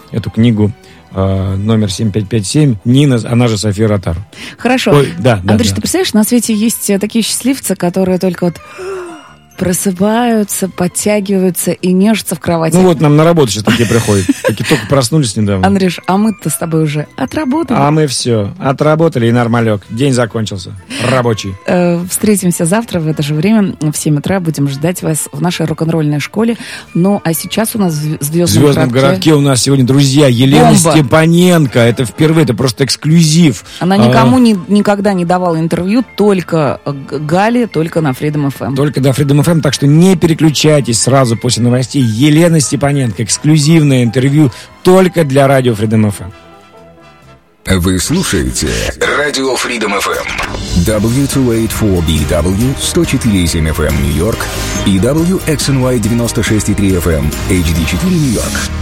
эту книгу номер 7557, Нина, она же София Ротару. Хорошо. Ой, да, Андрюш, да. ты представляешь, на свете есть такие счастливцы, которые только вот просыпаются, подтягиваются и нежатся в кровати. Ну вот нам на работу сейчас такие приходят. Такие только проснулись недавно. Андрюш, а мы-то с тобой уже отработали. А мы все, отработали и нормалек. День закончился. Рабочий. Встретимся завтра в это же время, в 7 утра. Будем ждать вас в нашей рок-н-ролльной школе. Ну, а сейчас у нас в Звездном городке у нас сегодня, друзья, Елена бомба. Степаненко. Это впервые, это просто эксклюзив. Она никому никогда не давала интервью, только Гале, только на Freedom FM. Только до Freedom FM, так что не переключайтесь сразу после новостей. Елена Степаненко, эксклюзивное интервью только для радио Freedom FM. Вы слушаете радио Freedom FM. W284BW 104.7 FM Нью-Йорк и WXNY 96.3 FM HD4 Нью-Йорк.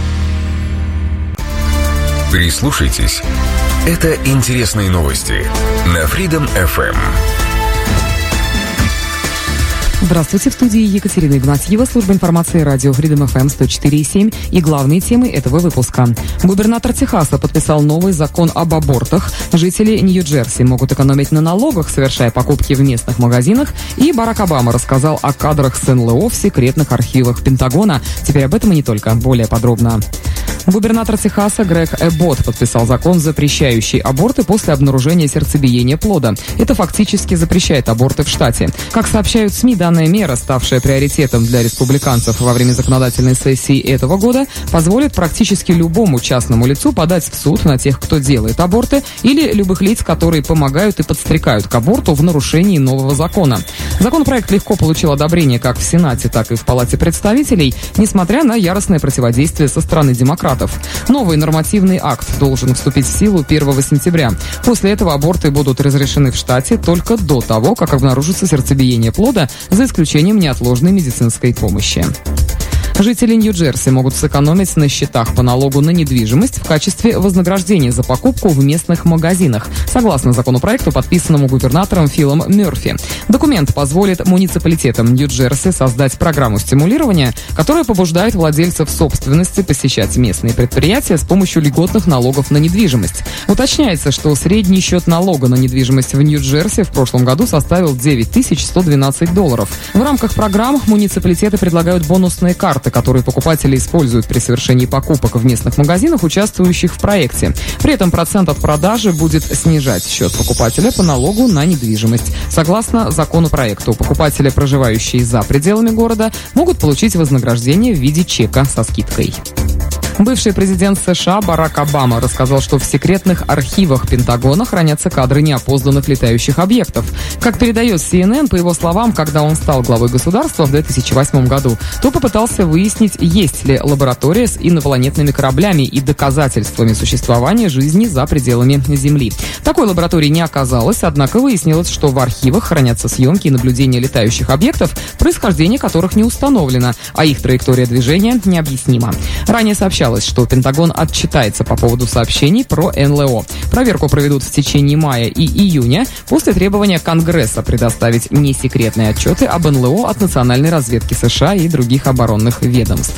Прислушайтесь. Это интересные новости на Freedom FM. Здравствуйте, в студии Екатерина Игнатьева, служба информации радио Freedom FM 104.7 и главные темы этого выпуска. Губернатор Техаса подписал новый закон об абортах. Жители Нью-Джерси могут экономить на налогах, совершая покупки в местных магазинах. И Барак Обама рассказал о кадрах с НЛО в секретных архивах Пентагона. Теперь об этом и не только, более подробно. Губернатор Техаса Грег Эббот подписал закон, запрещающий аборты после обнаружения сердцебиения плода. Это фактически запрещает аборты в штате. Как сообщают СМИ, данная мера, ставшая приоритетом для республиканцев во время законодательной сессии этого года, позволит практически любому частному лицу подать в суд на тех, кто делает аборты, или любых лиц, которые помогают и подстрекают к аборту в нарушении нового закона. Законопроект легко получил одобрение как в Сенате, так и в Палате представителей, несмотря на яростное противодействие со стороны демократов. Новый нормативный акт должен вступить в силу 1 сентября. После этого аборты будут разрешены в штате только до того, как обнаружится сердцебиение плода, за исключением неотложной медицинской помощи. Жители Нью-Джерси могут сэкономить на счетах по налогу на недвижимость в качестве вознаграждения за покупку в местных магазинах, согласно законопроекту, подписанному губернатором Филом Мёрфи. Документ позволит муниципалитетам Нью-Джерси создать программу стимулирования, которая побуждает владельцев собственности посещать местные предприятия с помощью льготных налогов на недвижимость. Уточняется, что средний счет налога на недвижимость в Нью-Джерси в прошлом году составил $9112. В рамках программ муниципалитеты предлагают бонусные карты, которые покупатели используют при совершении покупок в местных магазинах, участвующих в проекте. При этом процент от продажи будет снижать счет покупателя по налогу на недвижимость. Согласно законопроекту, покупатели, проживающие за пределами города, могут получить вознаграждение в виде чека со скидкой. Бывший президент США Барак Обама рассказал, что в секретных архивах Пентагона хранятся кадры неопознанных летающих объектов. Как передает CNN, по его словам, когда он стал главой государства в 2008 году, то попытался выяснить, есть ли лаборатория с инопланетными кораблями и доказательствами существования жизни за пределами Земли. Такой лаборатории не оказалось, однако выяснилось, что в архивах хранятся съемки и наблюдения летающих объектов, происхождение которых не установлено, а их траектория движения необъяснима. Ранее сообщалось, что Пентагон отчитается по поводу сообщений про НЛО. Проверку проведут в течение мая и июня после требования Конгресса предоставить несекретные отчеты об НЛО от национальной разведки США и других оборонных ведомств.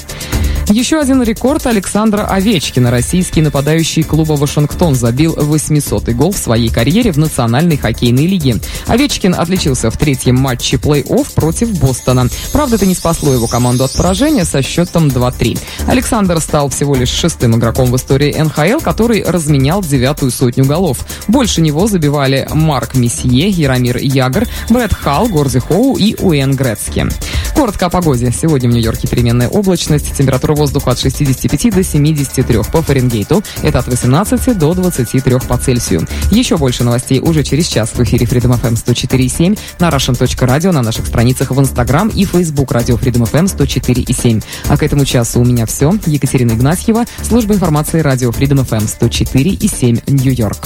Еще один рекорд Александра Овечкина. Российский нападающий клуба «Вашингтон» забил 800-й гол в своей карьере в Национальной хоккейной лиге. Овечкин отличился в третьем матче плей-офф против Бостона. Правда, это не спасло его команду от поражения со счетом 2-3. Александр стал всего лишь 6-м игроком в истории НХЛ, который разменял 9-ю сотню голов. Больше него забивали Марк Месье, Яромир Ягр, Брэд Халл, Горди Хоу и Уэйн Грецки. Коротко о погоде. Сегодня в Нью-Йорке переменная облачность, температура воздуха от 65 до 73 по Фаренгейту. Это от 18 до 23 по Цельсию. Еще больше новостей уже через час в эфире Freedom FM 104.7, на Russian.radio, на наших страницах в Instagram и Facebook радио Freedom FM 104.7. А к этому часу у меня все. Екатерина Игнатьева, служба информации радио Freedom FM 104.7, Нью-Йорк.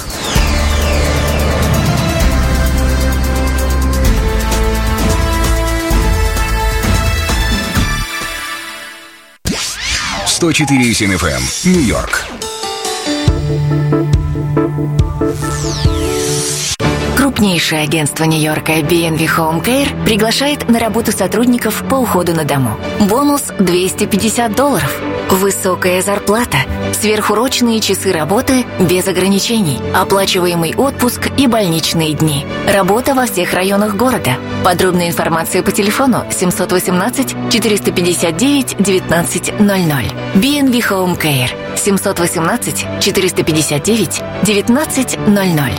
«104.7 FM, Нью-Йорк». Крупнейшее агентство Нью-Йорка B&V Home Care приглашает на работу сотрудников по уходу на дому. Бонус $250. Высокая зарплата, сверхурочные часы работы без ограничений, оплачиваемый отпуск и больничные дни. Работа во всех районах города. Подробная информация по телефону 718-459-1900. B&V Home Care 718-459-1900.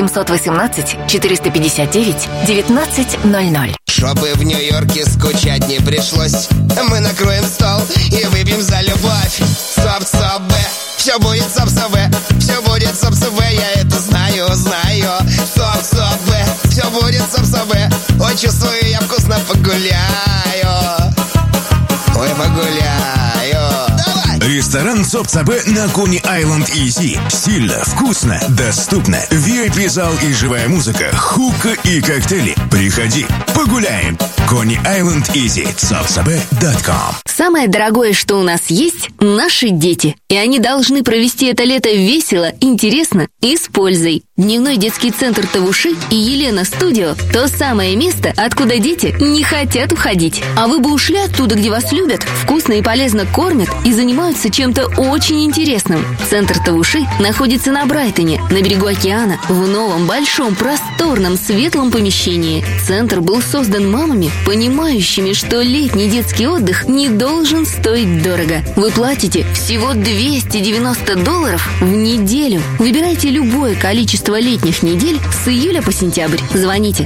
718-459-1900. Чтобы в Нью-Йорке скучать не пришлось, мы накроем стол и выпьем за любовь. Соп-собе, все будет соп-собе, все будет соп-собе, я это знаю, знаю. Соп-собе, все будет соп-собе, ой, чувствую, я вкусно погуляю. Ой, погуляю. Ресторан Соп-Собе на Кони-Айленд Изи. Стильно, вкусно, доступно. VIP-зал и живая музыка, хука и коктейли. Приходи, погуляем. Кони-Айленд Изи. Sopsabe.com. Самое дорогое, что у нас есть, наши дети. И они должны провести это лето весело, интересно и с пользой. Дневной детский центр Тавуши и Елена Студио – то самое место, откуда дети не хотят уходить. А вы бы ушли оттуда, где вас любят, вкусно и полезно кормят и занимаются чем-то очень интересным. Центр Тавуши находится на Брайтоне, на берегу океана, в новом, большом, просторном, светлом помещении. Центр был создан мамами, понимающими, что летний детский отдых не должен стоить дорого. Вы платите всего $290 в неделю. Выбирайте любое количество летних недель с июля по сентябрь. Звоните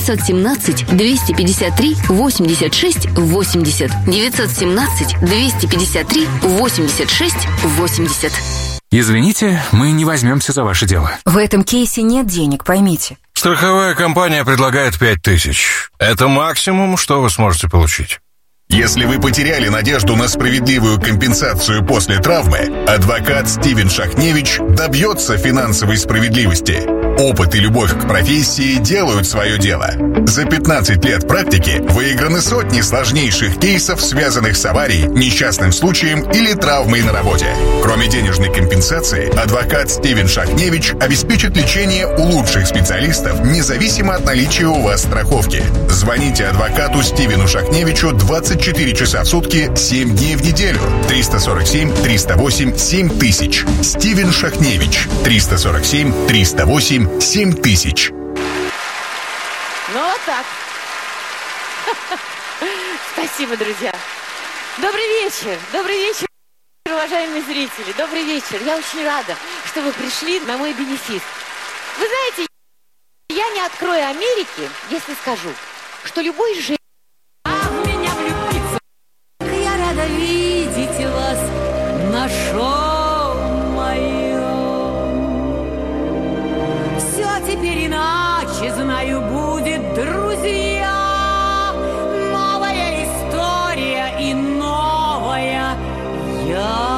917-253-86-80. 917-253-86-80. Извините, мы не возьмемся за ваше дело. В этом кейсе нет денег, поймите. Страховая компания предлагает 5000. Это максимум, что вы сможете получить. Если вы потеряли надежду на справедливую компенсацию после травмы, адвокат Стивен Шахневич добьется финансовой справедливости. Опыт и любовь к профессии делают свое дело. За 15 лет практики выиграны сотни сложнейших кейсов, связанных с аварией, несчастным случаем или травмой на работе. Кроме денежной компенсации, адвокат Стивен Шахневич обеспечит лечение у лучших специалистов, независимо от наличия у вас страховки. Звоните адвокату Стивену Шахневичу 24 часа в сутки, 7 дней в неделю. 347-308-7000. Стивен Шахневич. 347-308-7000. Ну вот так. Спасибо, друзья. Добрый вечер, уважаемые зрители. Добрый вечер. Я очень рада, что вы пришли на мой бенефис. Вы знаете, я не открою Америки, если скажу, что любой женщине... в меня влюбиться. Я рада видеть вас на шоу моем. Все теперь иначе, знаю, будет, друзья. Новая история и новая я.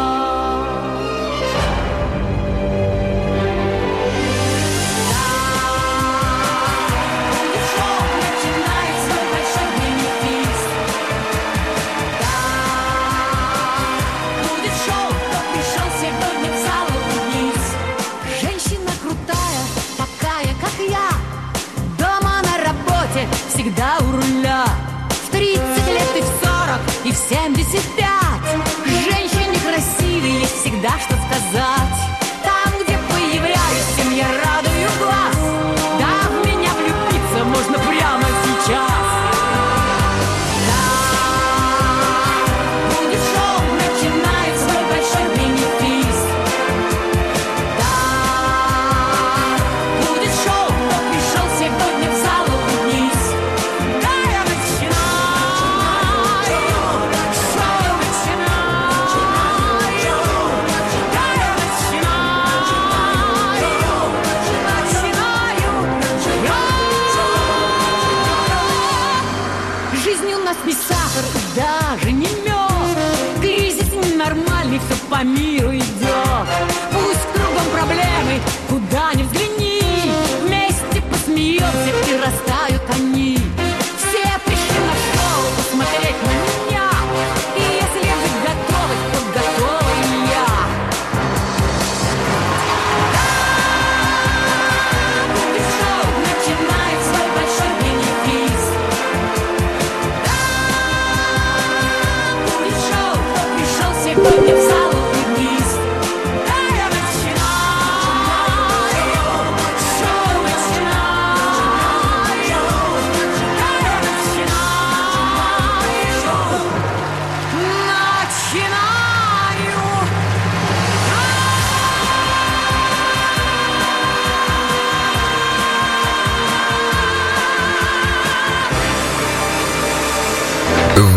Всегда у руля. В 30 лет и в 40, и в 75. Женщине красивой есть всегда что сказать. Там, где появляюсь, всем я радую глаз. Да, в меня влюбиться можно прямо сейчас. Да, будет шоу, начинает свой большой бенефис. Да, будет шоу, кто пришел сегодня в зал. Шоу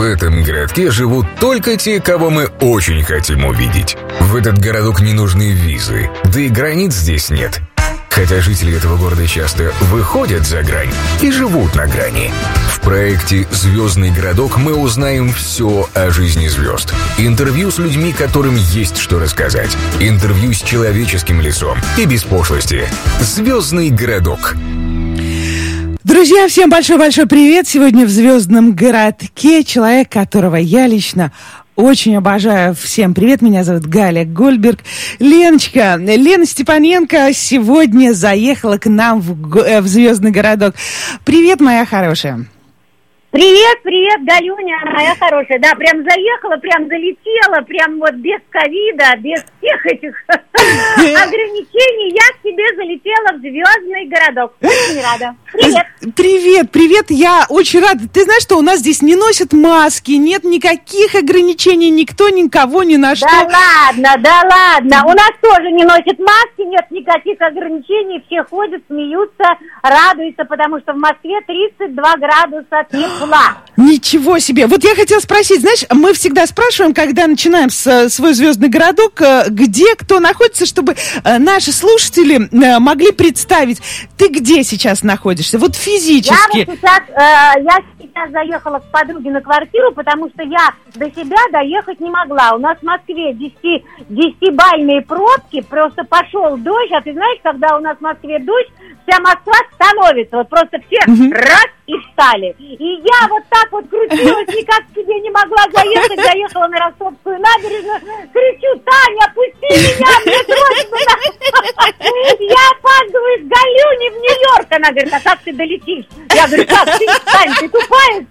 этом городке живут только те, кого мы очень хотим увидеть. В этот городок не нужны визы, да и границ здесь нет. Хотя жители этого города часто выходят за грань и живут на грани. В проекте «Звездный городок» мы узнаем все о жизни звезд. Интервью с людьми, которым есть что рассказать. Интервью с человеческим лицом и без пошлости. «Звездный городок». Друзья, всем большой-большой привет! Сегодня в «Звездном городке» человек, которого я лично очень обожаю. Всем привет, меня зовут Галя Гольберг. Леночка, Лена Степаненко сегодня заехала к нам в «Звездный городок». Привет, моя хорошая. Привет, Галюня, моя хорошая. Да, прям заехала, прям залетела, прям вот без ковида, без всех этих ограничений. Я к тебе залетела в «Звездный городок». Очень рада. Привет. Привет, я очень рада. Ты знаешь, что у нас здесь не носят маски, нет никаких ограничений, никто никого ни на что. Да ладно. У нас тоже не носят маски, нет никаких ограничений. Все ходят, смеются, радуются, потому что в Москве 32 градуса тепла. Ничего себе! Вот я хотела спросить, знаешь, мы всегда спрашиваем, когда начинаем свой «Звездный городок», где кто находится, чтобы наши слушатели могли представить, ты где сейчас находишься, вот физически. Я сейчас заехала к подруге на квартиру, потому что я до себя доехать не могла. У нас в Москве 10-бальные пробки, просто пошел дождь, а ты знаешь, когда у нас в Москве дождь, вся Москва становится, вот просто все раз и встали. И я вот так вот крутилась, никак к тебе не могла заехать, заехала на Ростовскую набережную, кричу: Таня, пусти меня, мне срочно надо. Я опаздываю с Галюни в Нью-Йорк. Она говорит: а как ты долетишь? Я говорю: как ты, Тань, ты тупая?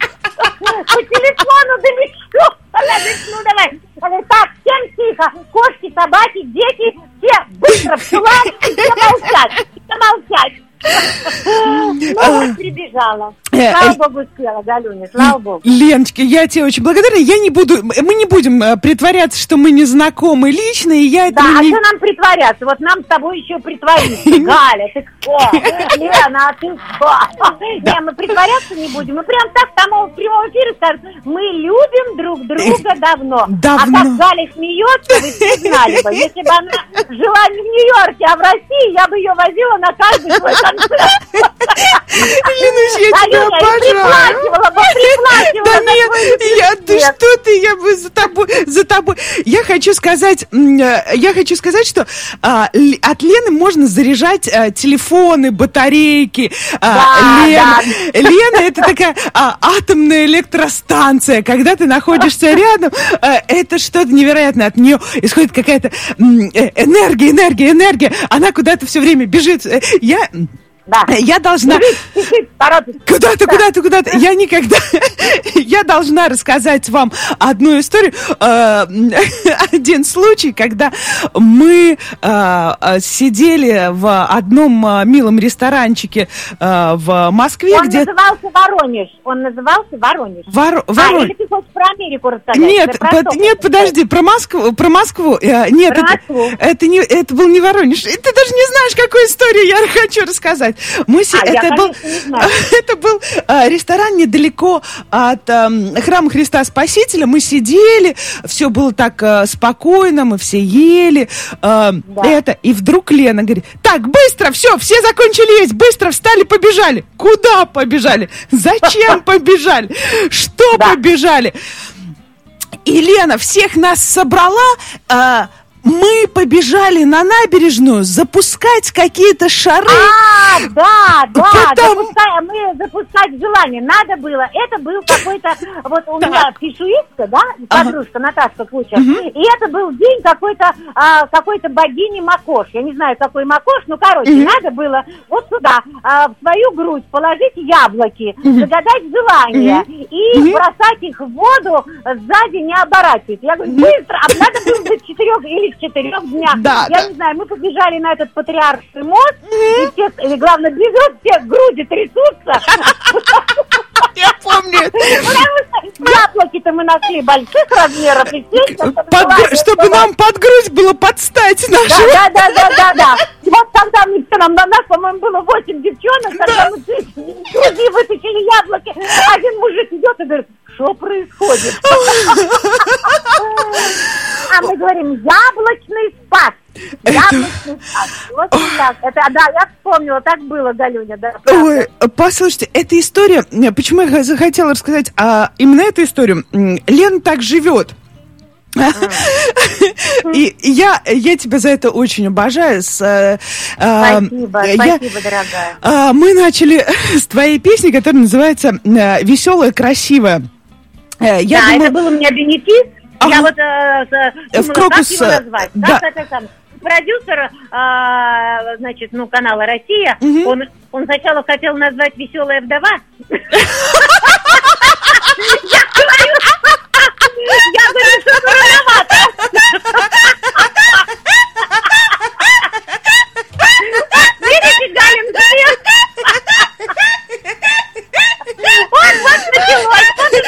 По телефону долечу. Она говорит: ну давай. Она говорит: так, всем тихо, кошки, собаки, дети, все быстро в чулан, все молчать. Ну, прибежала. Слава богу, успела, Галюня, слава богу. Леночка, я тебе очень благодарна. Мы не будем притворяться, что мы не знакомы лично, и я это что нам притворяться? Вот нам с тобой еще притвориться. Галя, ты кто? Лена, а ты кто? Не, мы притворяться не будем. Мы прям так там в прямом эфире скажем: мы любим друг друга давно. А как Галя смеется, вы все знали бы. Если бы она жила не в Нью-Йорке, а в России, я бы ее возила на каждый свой концерт. Ленусь, я тебя обожаю. Да нет, я бы за тобой. Я хочу сказать, что от Лены можно заряжать телефоны, батарейки. Лена это такая атомная электростанция. Когда ты находишься рядом, это что-то невероятное. От нее исходит какая-то энергия. Она куда-то все время бежит. Я должна... Куда-то. Я должна рассказать вам одну историю. Один случай, когда мы сидели в одном милом ресторанчике в Москве. Он назывался Воронеж. Или ты хочешь про Америку рассказать? Нет, подожди, про Москву. Нет, это был не Воронеж. Ты даже не знаешь, какую историю я хочу рассказать. Это был ресторан недалеко от храма Христа Спасителя. Мы сидели, все было так спокойно, мы все ели. И вдруг Лена говорит: так, быстро, все закончили есть, быстро встали, побежали. Куда побежали? Зачем побежали? Что побежали? И Лена всех нас собрала. Мы побежали на набережную запускать какие-то шары. Запускать желание надо было. Это был какой-то, вот у меня пишуистка, подружка Наташка Кучер. И это был день какой-то богини Макош. Я не знаю, какой Макош, надо было вот сюда, в свою грудь положить яблоки, загадать желание и бросать их в воду, сзади не оборачиваясь. Я говорю: быстро, а надо было до 4 или 4 дня. Я не знаю, мы побежали на этот Патриарший мост, и главное, бежут, все груди трясутся. Я помню. Потому что яблоки-то мы нашли больших размеров, чтобы нам под грудь было подстать нашу. Да. Вот тогда нам на нас, по-моему, было 8 девчонок, когда мы груди вытащили яблоки. Один мужик идет и говорит: что происходит? А мы говорим, яблочный спас. Яблочный спас. Вот так. Это, да, я вспомнила, так было, Галюня, да. Ой, послушайте, эта история, почему я захотела рассказать именно эту историю. Лена так живет. И я тебя за это очень обожаю. Спасибо, дорогая. Мы начали с твоей песни, которая называется «Веселая, красивая». Это был у меня бенефис. Я вот думала, как его назвать. Да. Как это там? Продюсер, значит, канала «Россия», он сначала хотел назвать «Веселая вдова». Я говорю, что рановато. Видите, Галин, привет. Вот началось.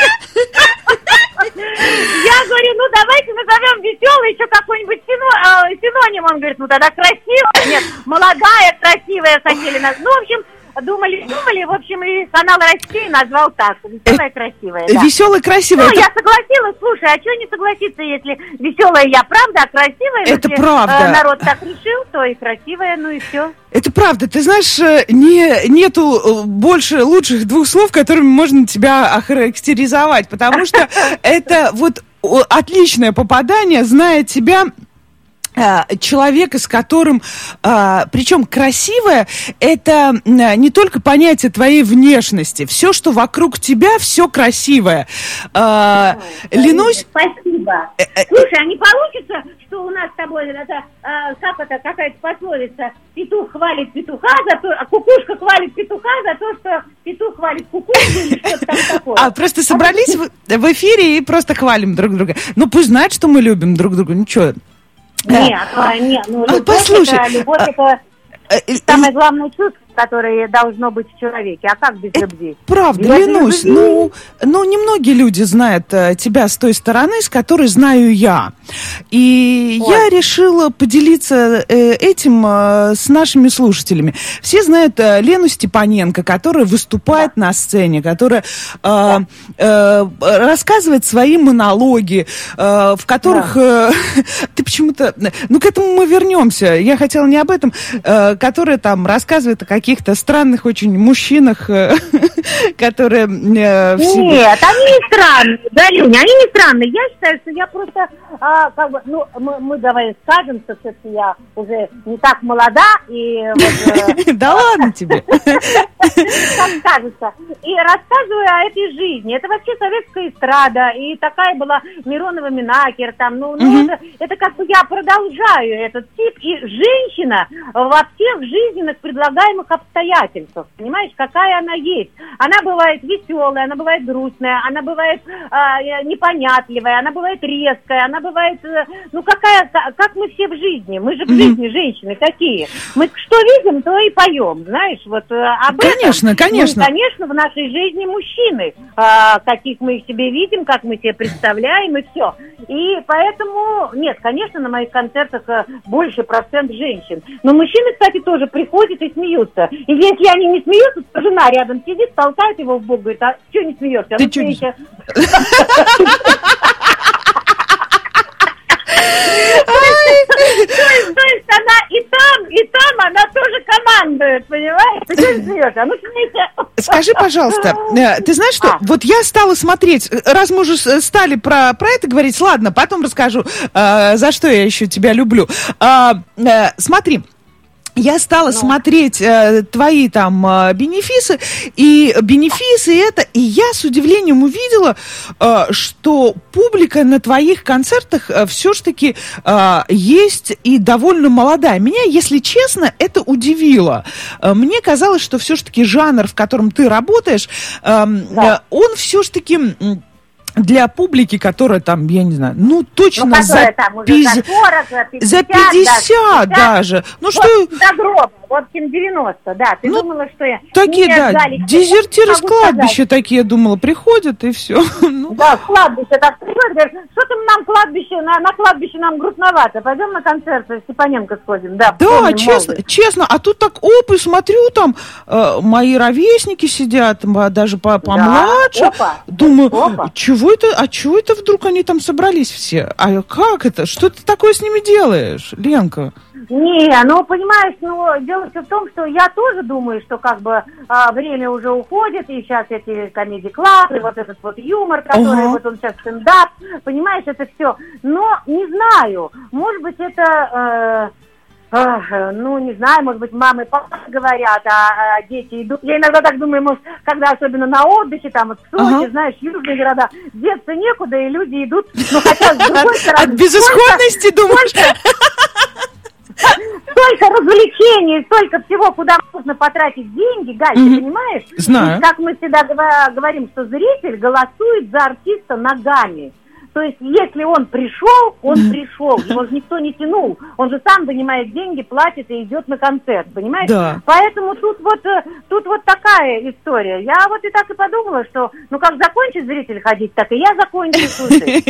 Я говорю, давайте назовем веселый еще какой-нибудь синоним. Он говорит, тогда красивая. Нет, молодая, красивая хотели нас. В общем, думали, в общем, и канал России назвал так. Веселая, красивая. Да. Веселая, красивая. Я согласилась. Слушай, а что не согласиться, если веселая я правда, а красивая? Это если правда. Народ так решил, то и красивая, и все. Это правда. Ты знаешь, нету больше лучших двух слов, которыми можно тебя охарактеризовать, потому что это вот отличное попадание, зная тебя, человека, с которым, причем красивое, это не только понятие твоей внешности, все, что вокруг тебя, все красивое. Ленусь... Спасибо. Слушай, а не получится, что у нас с тобой какая-то пословица, петух хвалит петуха, кукушка хвалит петуха за то, что петух хвалит кукушку или что-то там такое. Просто собрались в эфире и просто хвалим друг друга. Пусть знают, что мы любим друг друга, ничего. Нет, любовь это самое главное чувство, которое должно быть в человеке. А как без любви? Правда, Ленусь, немногие люди знают тебя с той стороны, с которой знаю я. И я решила поделиться этим с нашими слушателями. Все знают Лену Степаненко, которая выступает на сцене, которая рассказывает свои монологи, в которых ты почему-то... к этому мы вернемся. Я хотела не об этом, которая там рассказывает о каких-то странных очень мужчинах, которые... Нет, они не странные, Галюня, они не странные. Я считаю, что я просто... мы давай скажем, что все-таки я уже не так молода, и вот... Да ладно тебе! Как кажется. И рассказываю о этой жизни. Это вообще советская эстрада, и такая была Миронова Минакер, там, это как бы я продолжаю этот тип, и женщина во всех жизненных предлагаемых обстоятельствах, понимаешь, какая она есть. Она бывает веселая, она бывает грустная, она бывает непонятливая, она бывает резкая, она бывает, как мы все в жизни. Мы же в жизни женщины такие. Мы что видим, то и поем, знаешь, вот об этом. Конечно. Конечно, в нашей жизни мужчины, каких мы их себе видим, как мы себе представляем, и все. И поэтому, нет, конечно, на моих концертах больше процент женщин. Но мужчины, кстати, тоже приходят и смеются. И если они не смеются, то жена рядом сидит, толкает его в бок, говорит, а что не смеешься? Ты что не... То есть она и там она тоже командует, понимаешь? Ты что смеешься? Смейся. Скажи, пожалуйста, ты знаешь что? Вот я стала смотреть, раз мы уже стали про это говорить, ладно, потом расскажу, за что я еще тебя люблю. Смотри. Я стала смотреть твои там бенефисы, и я с удивлением увидела, что публика на твоих концертах все-таки есть и довольно молодая. Меня, если честно, это удивило. Мне казалось, что все-таки жанр, в котором ты работаешь, он все-таки... для публики, которая там, я не знаю, ну точно за 50 даже. Ну вот что... до гроба, в общем, 90, да. Ты думала, что я... Такие, да, дезертиры с кладбища такие, думала, приходят и все. Да, с кладбища так приходят, говорят, что там нам кладбище, на кладбище нам грустновато, пойдем на концерт Степаненко сходим. Да, честно, а тут так, и смотрю, там мои ровесники сидят, даже помладше. Думаю, чего это вдруг они там собрались все? А как это? Что ты такое с ними делаешь, Ленка? Не, понимаешь, дело все в том, что я тоже думаю, что как бы время уже уходит, и сейчас эти комедий-клабы, вот этот вот юмор, который вот он сейчас стендап, понимаешь, это все. Но не знаю, может быть, это... не знаю, может быть, мамы и папы говорят, а дети идут. Я иногда так думаю, может, когда особенно на отдыхе, там, вот в Сочи, знаешь, южные города, деться некуда, и люди идут, хотя с другой стороны... От безысходности, думаешь? Столько развлечений, столько всего, куда можно потратить деньги, Галь, ты понимаешь? Знаю. И как мы всегда говорим, что зритель голосует за артиста ногами. То есть, если он пришел, его же никто не тянул. Он же сам вынимает деньги, платит и идет на концерт, понимаешь? Да. Поэтому тут вот такая история. Я вот и так и подумала, что, как закончит зритель ходить, так и я закончу, слушай.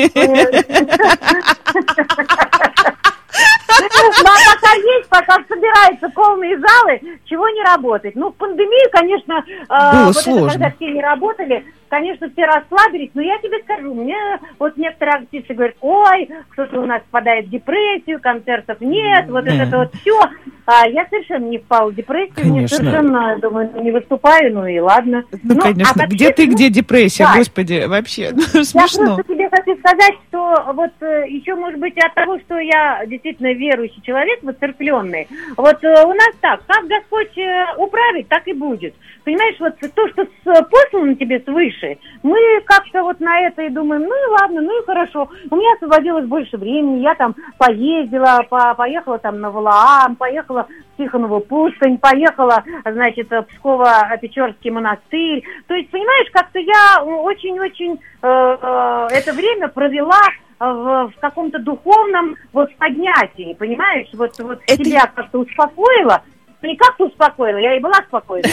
Ну, а пока есть, пока собираются полные залы, чего не работать? В пандемию, конечно, было сложно. Когда все не работали, конечно, все расслабились, но я тебе скажу, мне вот некоторые артисты говорят, ой, кто-то у нас впадает в депрессию, концертов нет, вот это вот все. А я совершенно не впала в депрессию, мне совершенно, думаю, не выступаю, и ладно. Конечно, где ты, где депрессия, да. Господи, вообще, смешно. Я просто тебе хочу сказать, что вот еще, может быть, от того, что я действительно верующий человек, воцерквленный, вот у нас так, как Господь управит, так и будет. Понимаешь, вот то, что послано тебе свыше, мы как-то вот на это и думаем, и ладно, и хорошо. У меня освободилось больше времени, я там поездила, поехала там на Валаам, поехала в Тихонову пустынь, поехала, значит, в Псково-Печорский монастырь. То есть, понимаешь, как-то я очень-очень это время провела в каком-то духовном поднятии, понимаешь, вот себя как-то успокоила. Не как-то успокоила, я и была спокойная.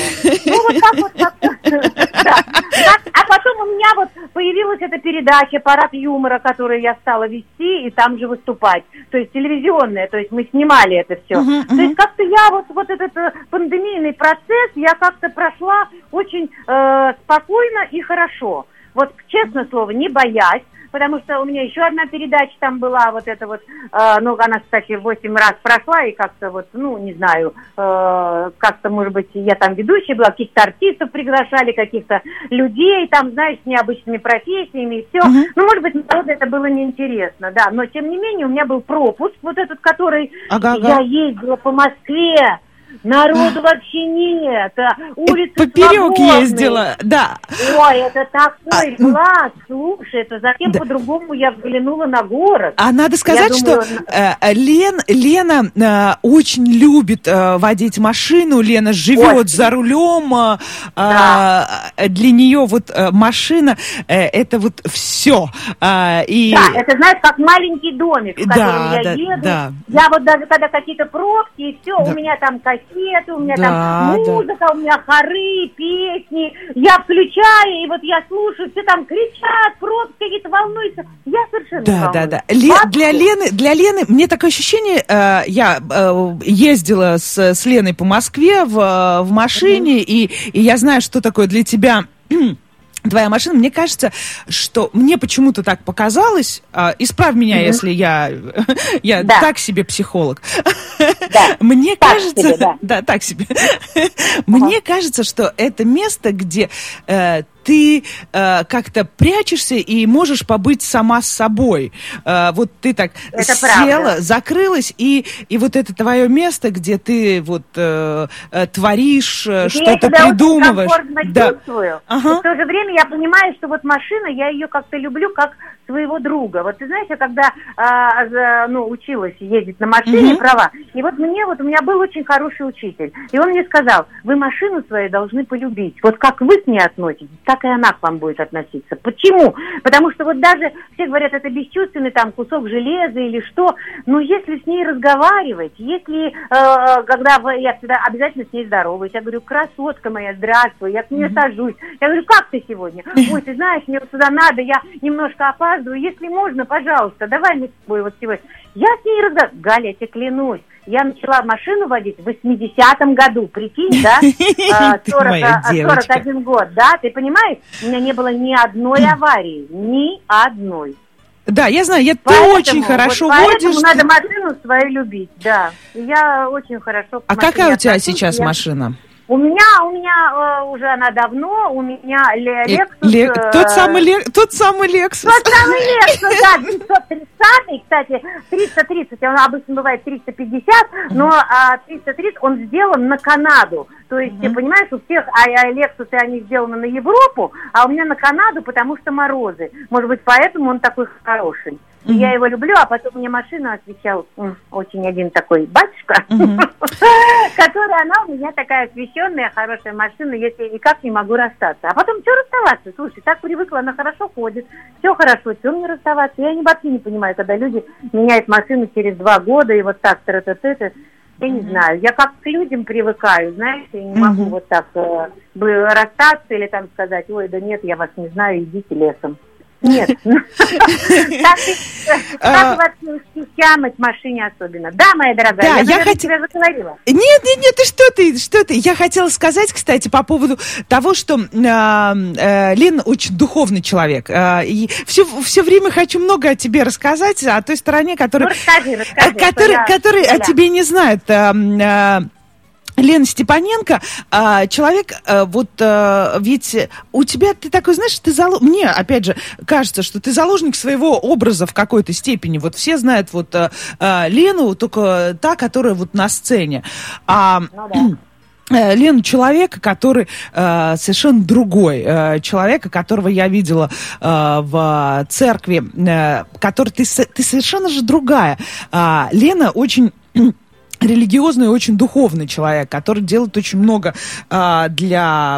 А потом у меня появилась эта передача «Парад юмора», которую я стала вести и там же выступать. То есть телевизионная, то есть мы снимали это все. То есть как-то я вот этот пандемийный процесс, я как-то прошла очень спокойно и хорошо. Вот, честное слово, не боясь. Потому что у меня еще одна передача там была, она, кстати, 8 раз прошла, и как-то не знаю, как-то, может быть, я там ведущая была, каких-то артистов приглашали, каких-то людей, там, знаешь, с необычными профессиями, и все. Может быть, народу это было неинтересно, да, но, тем не менее, у меня был пропуск, который я ездила по Москве. Народу вообще нет, улицы поперек свободные. Ездила, да. Ой, это такой класс, слушай, это затем по-другому я взглянула на город. А надо сказать, что Лена очень любит водить машину, Лена живет за рулем, для нее машина это все. Да, это, знаешь, как маленький домик, в котором я еду. Да. Я даже когда какие-то пробки, и все, у меня там кассеты, у меня там музыка, у меня хоры, песни. Я включаю, и я слушаю, все там кричат, пробки какие-то волнуются. Я совершенно не волнуюсь. Для Лены, мне такое ощущение, я ездила с Леной по Москве в машине, и я знаю, что такое для тебя... Твоя машина, мне кажется, что мне почему-то так показалось, исправь меня, если я так себе психолог. Да. Мне кажется, так себе. Мне кажется, что это место, где ты как-то прячешься и можешь побыть сама с собой. Вот ты так это села, правда. Закрылась, и вот это твое место, где ты творишь, что-то придумываешь. Я себя очень комфортно чувствую. И в то же время я понимаю, что машина, я ее как-то люблю как своего друга. Вот ты знаешь, я когда училась ездить на машине, права, и вот у меня был очень хороший учитель. И он мне сказал, вы машину свою должны полюбить. Вот как вы к ней относитесь, так и она к вам будет относиться. Почему? Потому что вот даже все говорят, это бесчувственный там кусок железа или что, но если с ней разговаривать, если, когда я всегда обязательно с ней здороваюсь, я говорю, красотка моя, здравствуй, я к ней сажусь. Я говорю, как ты сегодня? Ой, ты знаешь, мне вот туда надо, я немножко опаздываю, если можно, пожалуйста, давай мы с тобой вот сегодня. Я с ней разговариваю. Галя, я тебе клянусь, я начала машину водить в 80-м году, прикинь, да? 41 год, да? Ты понимаешь? У меня не было ни одной аварии, ни одной. Да, я знаю, ты очень хорошо водишь. Поэтому надо машину свою любить, да. Я очень хорошо... А какая у тебя сейчас машина? У меня уже она давно, у меня Lexus... Тот самый Lexus. Тот самый Lexus, да, 530, кстати, 330, он обычно бывает 350, но 330, он сделан на Канаду. То есть, ты понимаешь, у всех Lexus, они сделаны на Европу, а у меня на Канаду, потому что морозы. Может быть, поэтому он такой хороший. И я его люблю, а потом мне машину освещал очень один такой батюшка, который, она у меня такая освещенная, хорошая машина, если я никак не могу расстаться. А потом, что расставаться? Слушай, так привыкла, она хорошо ходит, все хорошо, что мне расставаться? Я вообще не понимаю, когда люди меняют машину через 2 года и вот так, я не знаю, я как к людям привыкаю, знаешь, я не могу вот так расстаться или там сказать, ой, да нет, я вас не знаю, идите лесом. Нет. Как вообще устьямать в машине особенно? Да, моя дорогая, я тебя заговорила. Нет, что ты? Я хотела сказать, кстати, по поводу того, что Лена очень духовный человек. И все время хочу много о тебе рассказать, о той стороне, которая о тебе не знает. Лена Степаненко, человек, ведь у тебя, ты такой, знаешь, мне, опять же, кажется, что ты заложник своего образа в какой-то степени. Вот все знают Лену, только та, которая вот на сцене. Лена человека, который совершенно другой, человека, которого я видела в церкви, который ты совершенно же другая. Лена очень религиозный и очень духовный человек, который делает очень много для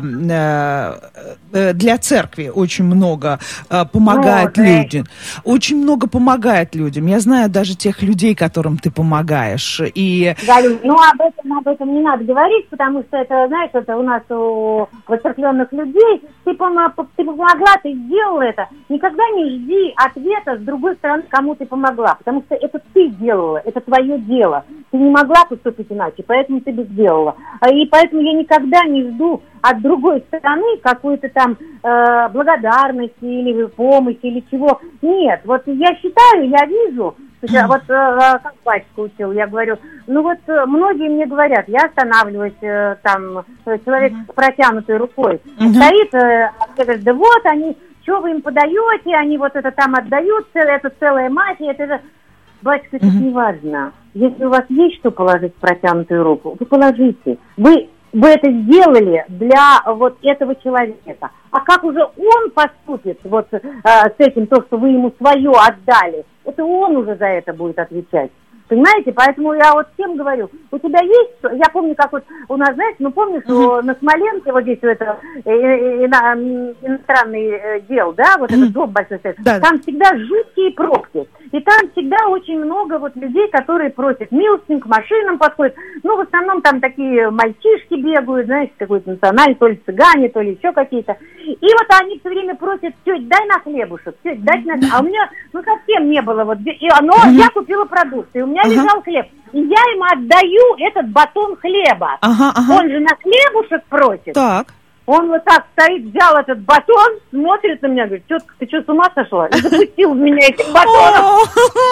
церкви, очень много помогает людям. Очень много помогает людям. Я знаю даже тех людей, которым ты помогаешь. Галю, об этом не надо говорить, потому что это, знаешь, это у нас у воцерквленных людей. Ты помогла, ты сделала это. Никогда не жди ответа с другой стороны, кому ты помогла, потому что это ты делала, это твое дело. Ты не могла поступить иначе, поэтому ты бы сделала. И поэтому я никогда не жду от другой стороны какой-то там благодарности или помощи или чего. Нет, вот я считаю, я вижу, вот как батюшка учил, я говорю, многие мне говорят, я останавливаюсь, там, человек с протянутой рукой стоит, все говорят, да вот они, что вы им подаете, они вот это там отдают, это целая мафия, это же... Батюшка, это не важно. Если у вас есть что положить в протянутую руку, вы положите. Вы это сделали для вот этого человека. А как уже он поступит вот с этим, то, что вы ему свое отдали, это он уже за это будет отвечать. Понимаете? Поэтому я вот всем говорю, у тебя есть, я помню, как вот у нас, знаете, помнишь, на Смоленке, вот здесь это иностранный дел, да, вот этот дом большой, там всегда жуткие пробки. И там всегда очень много вот людей, которые просят милостыню, к машинам подходят. В основном там такие мальчишки бегают, знаете, какой-то национальный, то ли цыгане, то ли еще какие-то. И вот они все время просят, тетя, дай на хлебушек, тетя, дай на... А у меня, совсем не было вот... Но я купила продукты, и у меня лежал хлеб. И я ему отдаю этот батон хлеба. Он же на хлебушек просит. Так. Он вот так стоит, взял этот батон, смотрит на меня, говорит, тетка, ты что, с ума сошла? И запустил в меня этим батоном.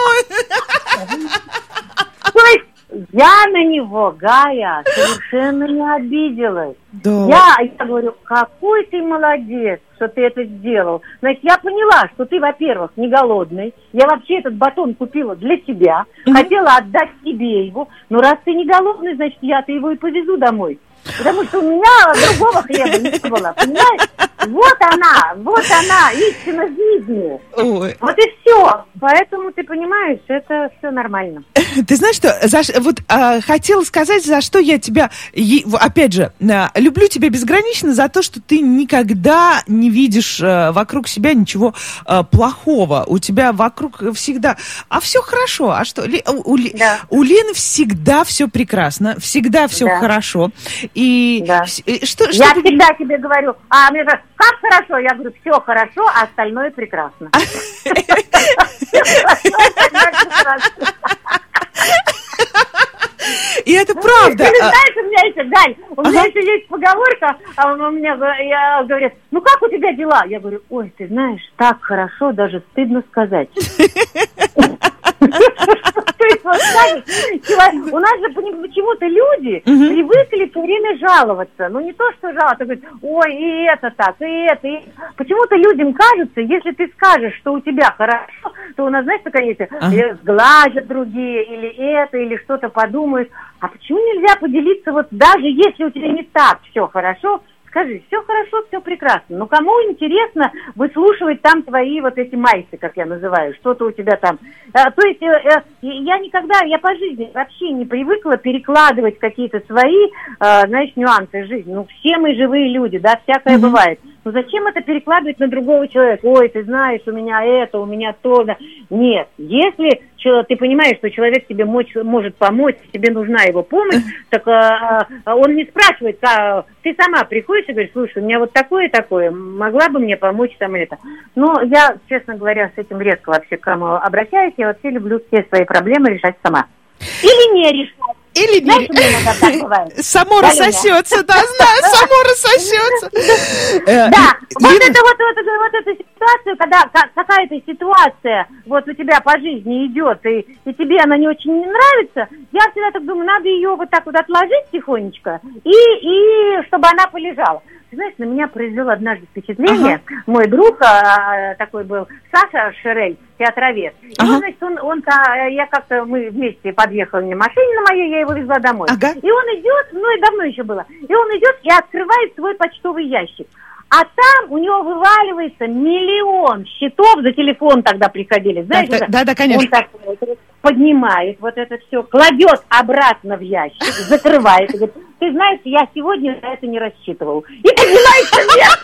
То есть я на него, Гая, совершенно не обиделась. Я говорю, какой ты молодец, что ты это сделал. Значит, я поняла, что ты, во-первых, не голодный. Я вообще этот батон купила для тебя. Хотела отдать тебе его. Но раз ты не голодный, значит, я-то его и повезу домой. Потому что у меня другого хлеба не было, понимаешь? Вот она, истина жизни. Ой. Вот и все. Поэтому, ты понимаешь, это все нормально. Ты знаешь что, хотела сказать, за что я тебя, опять же, люблю тебя безгранично за то, что ты никогда не видишь вокруг себя ничего плохого. У тебя вокруг всегда, все хорошо, а что? У Лены всегда все прекрасно, всегда все хорошо. И что я всегда тебе говорю, мне говорят, как хорошо? Я говорю, все хорошо, а остальное прекрасно. И это правда. Ты знаешь, у меня еще, Галь, у меня еще есть поговорка, у меня говорят, ну как у тебя дела? Я говорю, ой, ты знаешь, так хорошо, даже стыдно сказать. То есть, вот, у нас же почему-то люди привыкли все время жаловаться. Ну, не то, что жаловаться, говорят, ой, и это так, и это. Почему-то людям кажется, если ты скажешь, что у тебя хорошо, то у нас, знаешь, такая есть, сглазят другие, или что-то подумают. А почему нельзя поделиться, вот даже если у тебя не так все хорошо, скажи, все хорошо, все прекрасно. Но кому интересно выслушивать там твои вот эти майсы, как я называю, что-то у тебя там. То есть я по жизни вообще не привыкла перекладывать какие-то свои, знаешь, нюансы жизни. Ну, все мы живые люди, да, всякое бывает. Ну, зачем это перекладывать на другого человека? Ой, ты знаешь, у меня это, у меня то. Да. Нет, если ты понимаешь, что человек тебе может помочь, тебе нужна его помощь, так он не спрашивает, ты сама приходишь и говоришь, слушай, у меня вот такое, могла бы мне помочь там или это. Но я, честно говоря, с этим редко вообще к кому обращаюсь, я вообще люблю все свои проблемы решать сама. Или не решать. Или не... Само рассосется, да, знаю, само рассосется. Да, вот эту ситуацию, когда какая-то ситуация вот у тебя по жизни идет, и тебе она не очень не нравится, я всегда так думаю, надо ее вот так вот отложить тихонечко, и чтобы она полежала. Ты знаешь, на меня произвело однажды впечатление. Мой друг такой был, Саша Шерель, театровед. И он, значит, мы вместе подъехали на машине на моей, я его везла домой. И он идет, и давно еще было, и он идет и открывает свой почтовый ящик. А там у него вываливается 1 миллион счетов, за телефон тогда приходили, знаешь? Да, конечно. Он так поднимает вот это все, кладет обратно в ящик, закрывает и говорит, ты знаешь, я сегодня на это не рассчитывал. И поднимается вверх.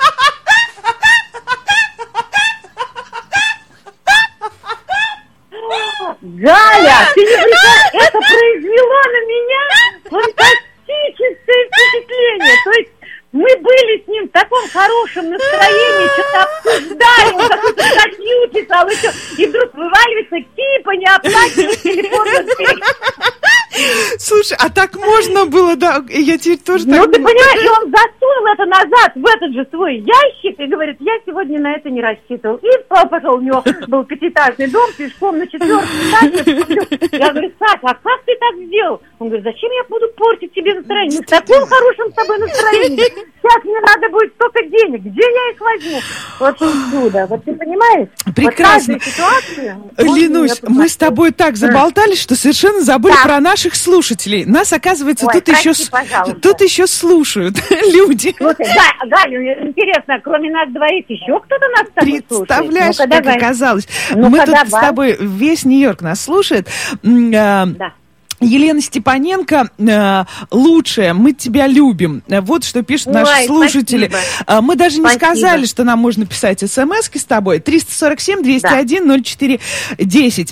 Галя, ты не представляешь, это произвело на меня фантастическое впечатление. То есть мы были с ним в таком хорошем настроении, что-то обсуждали, он какую-то статью писал, и вдруг вываливается кипа неоплаченных телефонных. Слушай, а так можно было, да? Я теперь тоже так... Ну, ты понимаешь, и он засунул это назад в этот же свой ящик и говорит, я сегодня на это не рассчитывал. И пошел, у него был 5-этажный дом, пешком на 4-м этаже. Я говорю, Саша, а как ты так сделал? Он говорит, зачем я буду портить тебе настроение? Мы в таком хорошем с тобой настроении. Сейчас мне надо будет столько денег. Где я их возьму? Вот чудо. Вот ты понимаешь? Прекрасно. Вот Ленусь, мы с тобой так заболтались, что совершенно забыли про наших слушателей. Нас, оказывается, тут еще слушают люди. Слушай, Галя, интересно, кроме нас двоих еще кто-то нас с тобой слушает? Представляешь, как оказалось. Мы тут с тобой, весь Нью-Йорк нас слушает. Да. Елена Степаненко, лучшая, мы тебя любим. Вот что пишут наши слушатели. Спасибо. Мы даже не сказали, что нам можно писать смс-ки с тобой. 347-201-04-10.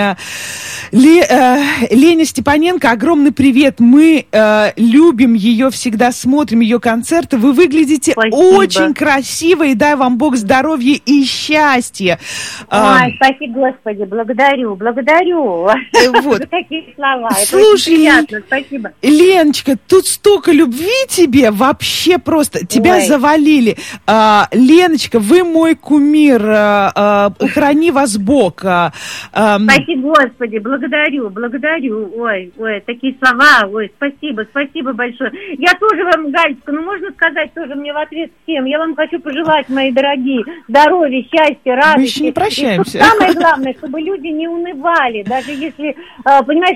Лене Степаненко, огромный привет. Мы любим ее, всегда смотрим ее концерты. Вы выглядите очень красиво, и дай вам Бог здоровья и счастья. Ой, спасибо, Господи, благодарю. Вот. За такие слова. Слушай, приятно, спасибо. Леночка, тут столько любви тебе, вообще просто, тебя завалили. Леночка, вы мой кумир, храни вас Бог. Спасибо, Господи, благодарю. Ой, такие слова, спасибо большое. Я тоже вам, Галечка, можно сказать тоже мне в ответ всем, я вам хочу пожелать, мои дорогие, здоровья, счастья, радости. Мы еще не прощаемся. И самое главное, чтобы люди не унывали, даже если, понимаешь, что у нас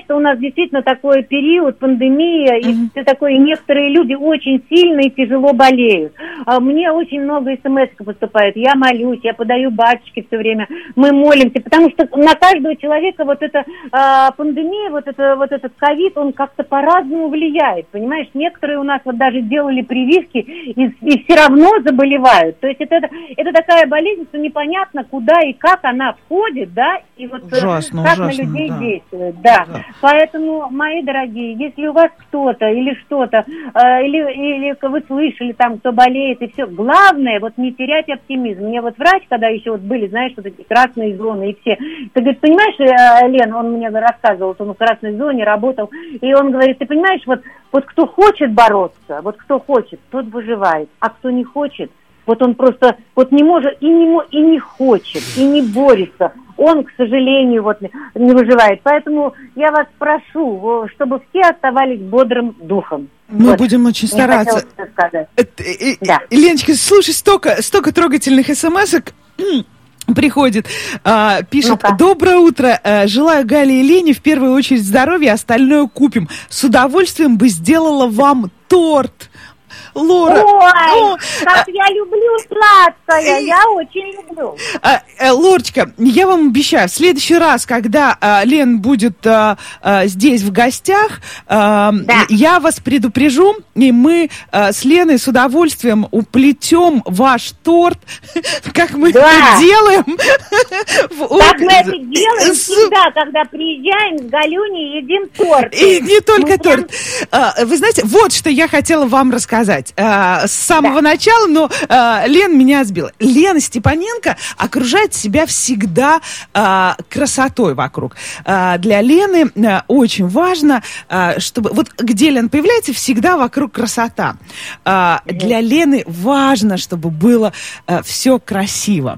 действительно такой период, пандемия, и все такое, некоторые люди очень сильно и тяжело болеют. Мне очень много смс поступает, я молюсь, я подаю батюшки все время, мы молимся, потому что на каждого человека вот эта пандемия, вот этот ковид, он как-то по-разному влияет, понимаешь? Некоторые у нас вот даже делали прививки и все равно заболевают. То есть это такая болезнь, что непонятно, куда и как она входит, да, и вот ужасно, как ужасно, на людей да. действует, да. Поэтому, мои дорогие, если у вас кто-то или что-то, или вы слышали там, кто болеет и все, главное вот не терять оптимизм. Мне вот врач, когда еще вот были, знаешь, вот эти красные зоны и все, ты говоришь, понимаешь, Лен, он мне рассказывал, что он в красной зоне работал, и он говорит, ты понимаешь, вот кто хочет бороться, вот кто хочет, тот выживает, а кто не хочет, вот он просто вот не может и не хочет, и не борется. Он, к сожалению, вот не выживает. Поэтому я вас прошу, чтобы все оставались бодрым духом. Мы будем очень стараться. Да. Леночка, слушай, столько трогательных смс-ок приходит, пишет: Ну-ка. Доброе утро, желаю Гале и Лене в первую очередь здоровья, остальное купим. С удовольствием бы сделала вам торт. Лора. Ой, как я люблю сладкое, я очень люблю. Лорочка, я вам обещаю, в следующий раз, когда Лен будет здесь в гостях, я вас предупрежу, и мы с Леной с удовольствием уплетем ваш торт, как мы это делаем. Как мы это делаем всегда, когда приезжаем с Галюней, едим торт. И не только торт. Вы знаете, вот что я хотела вам рассказать с самого начала, но Лена меня сбила. Лена Степаненко окружает себя всегда красотой вокруг. Для Лены очень важно, чтобы... Вот где Лена появляется, всегда вокруг красота. Для Лены важно, чтобы было все красиво.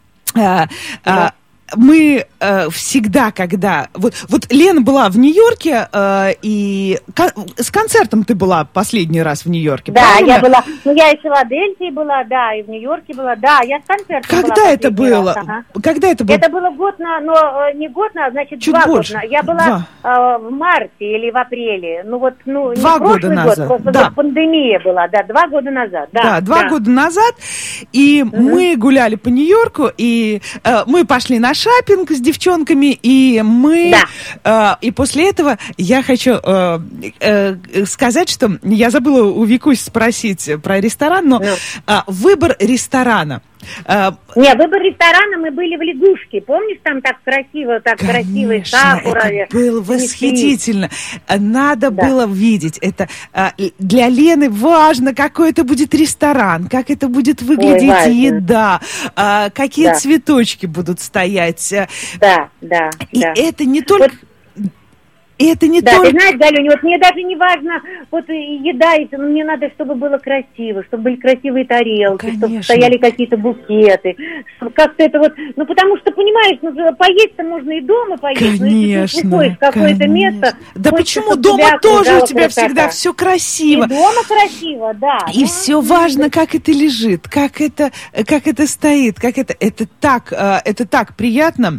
Мы всегда, когда... Вот Лена была в Нью-Йорке, и с концертом ты была последний раз в Нью-Йорке, да, правильно? Я была. Ну, я и в Филадельфии была, да, и в Нью-Йорке была, да, я с концертом Когда была. это было? Раз, ага. Когда это было? Это было год не год, значит, чуть 2 больше. года. Я была в марте или в апреле. Ну, 2 года назад. Год, просто пандемия была, да, 2 года назад. Да, 2 года назад, и мы гуляли по Нью-Йорку, и мы пошли на шопинг с девчонками, и мы... и после этого я хочу сказать, что я забыла у Викусь спросить про ресторан, но выбор ресторана. Не, выбор ресторана, мы были в Лягушке. Помнишь, там так красиво, так красивый сакура. Это было восхитительно. Надо было видеть. Это для Лены важно, какой это будет ресторан, как это будет выглядеть еда, какие цветочки будут стоять. Да. И это не только... Это не да, только... ты знаешь, Галюня, вот мне даже не важно, вот еда, мне надо, чтобы было красиво, чтобы были красивые тарелки, чтобы стояли какие-то букеты, чтобы как-то это вот, ну, потому что, понимаешь, поесть-то можно и дома поесть, но если ты приходишь в какое-то место... Да почему дома тоже у тебя всегда все красиво? И дома красиво, да. И все важно, как это лежит, как это стоит, это так приятно.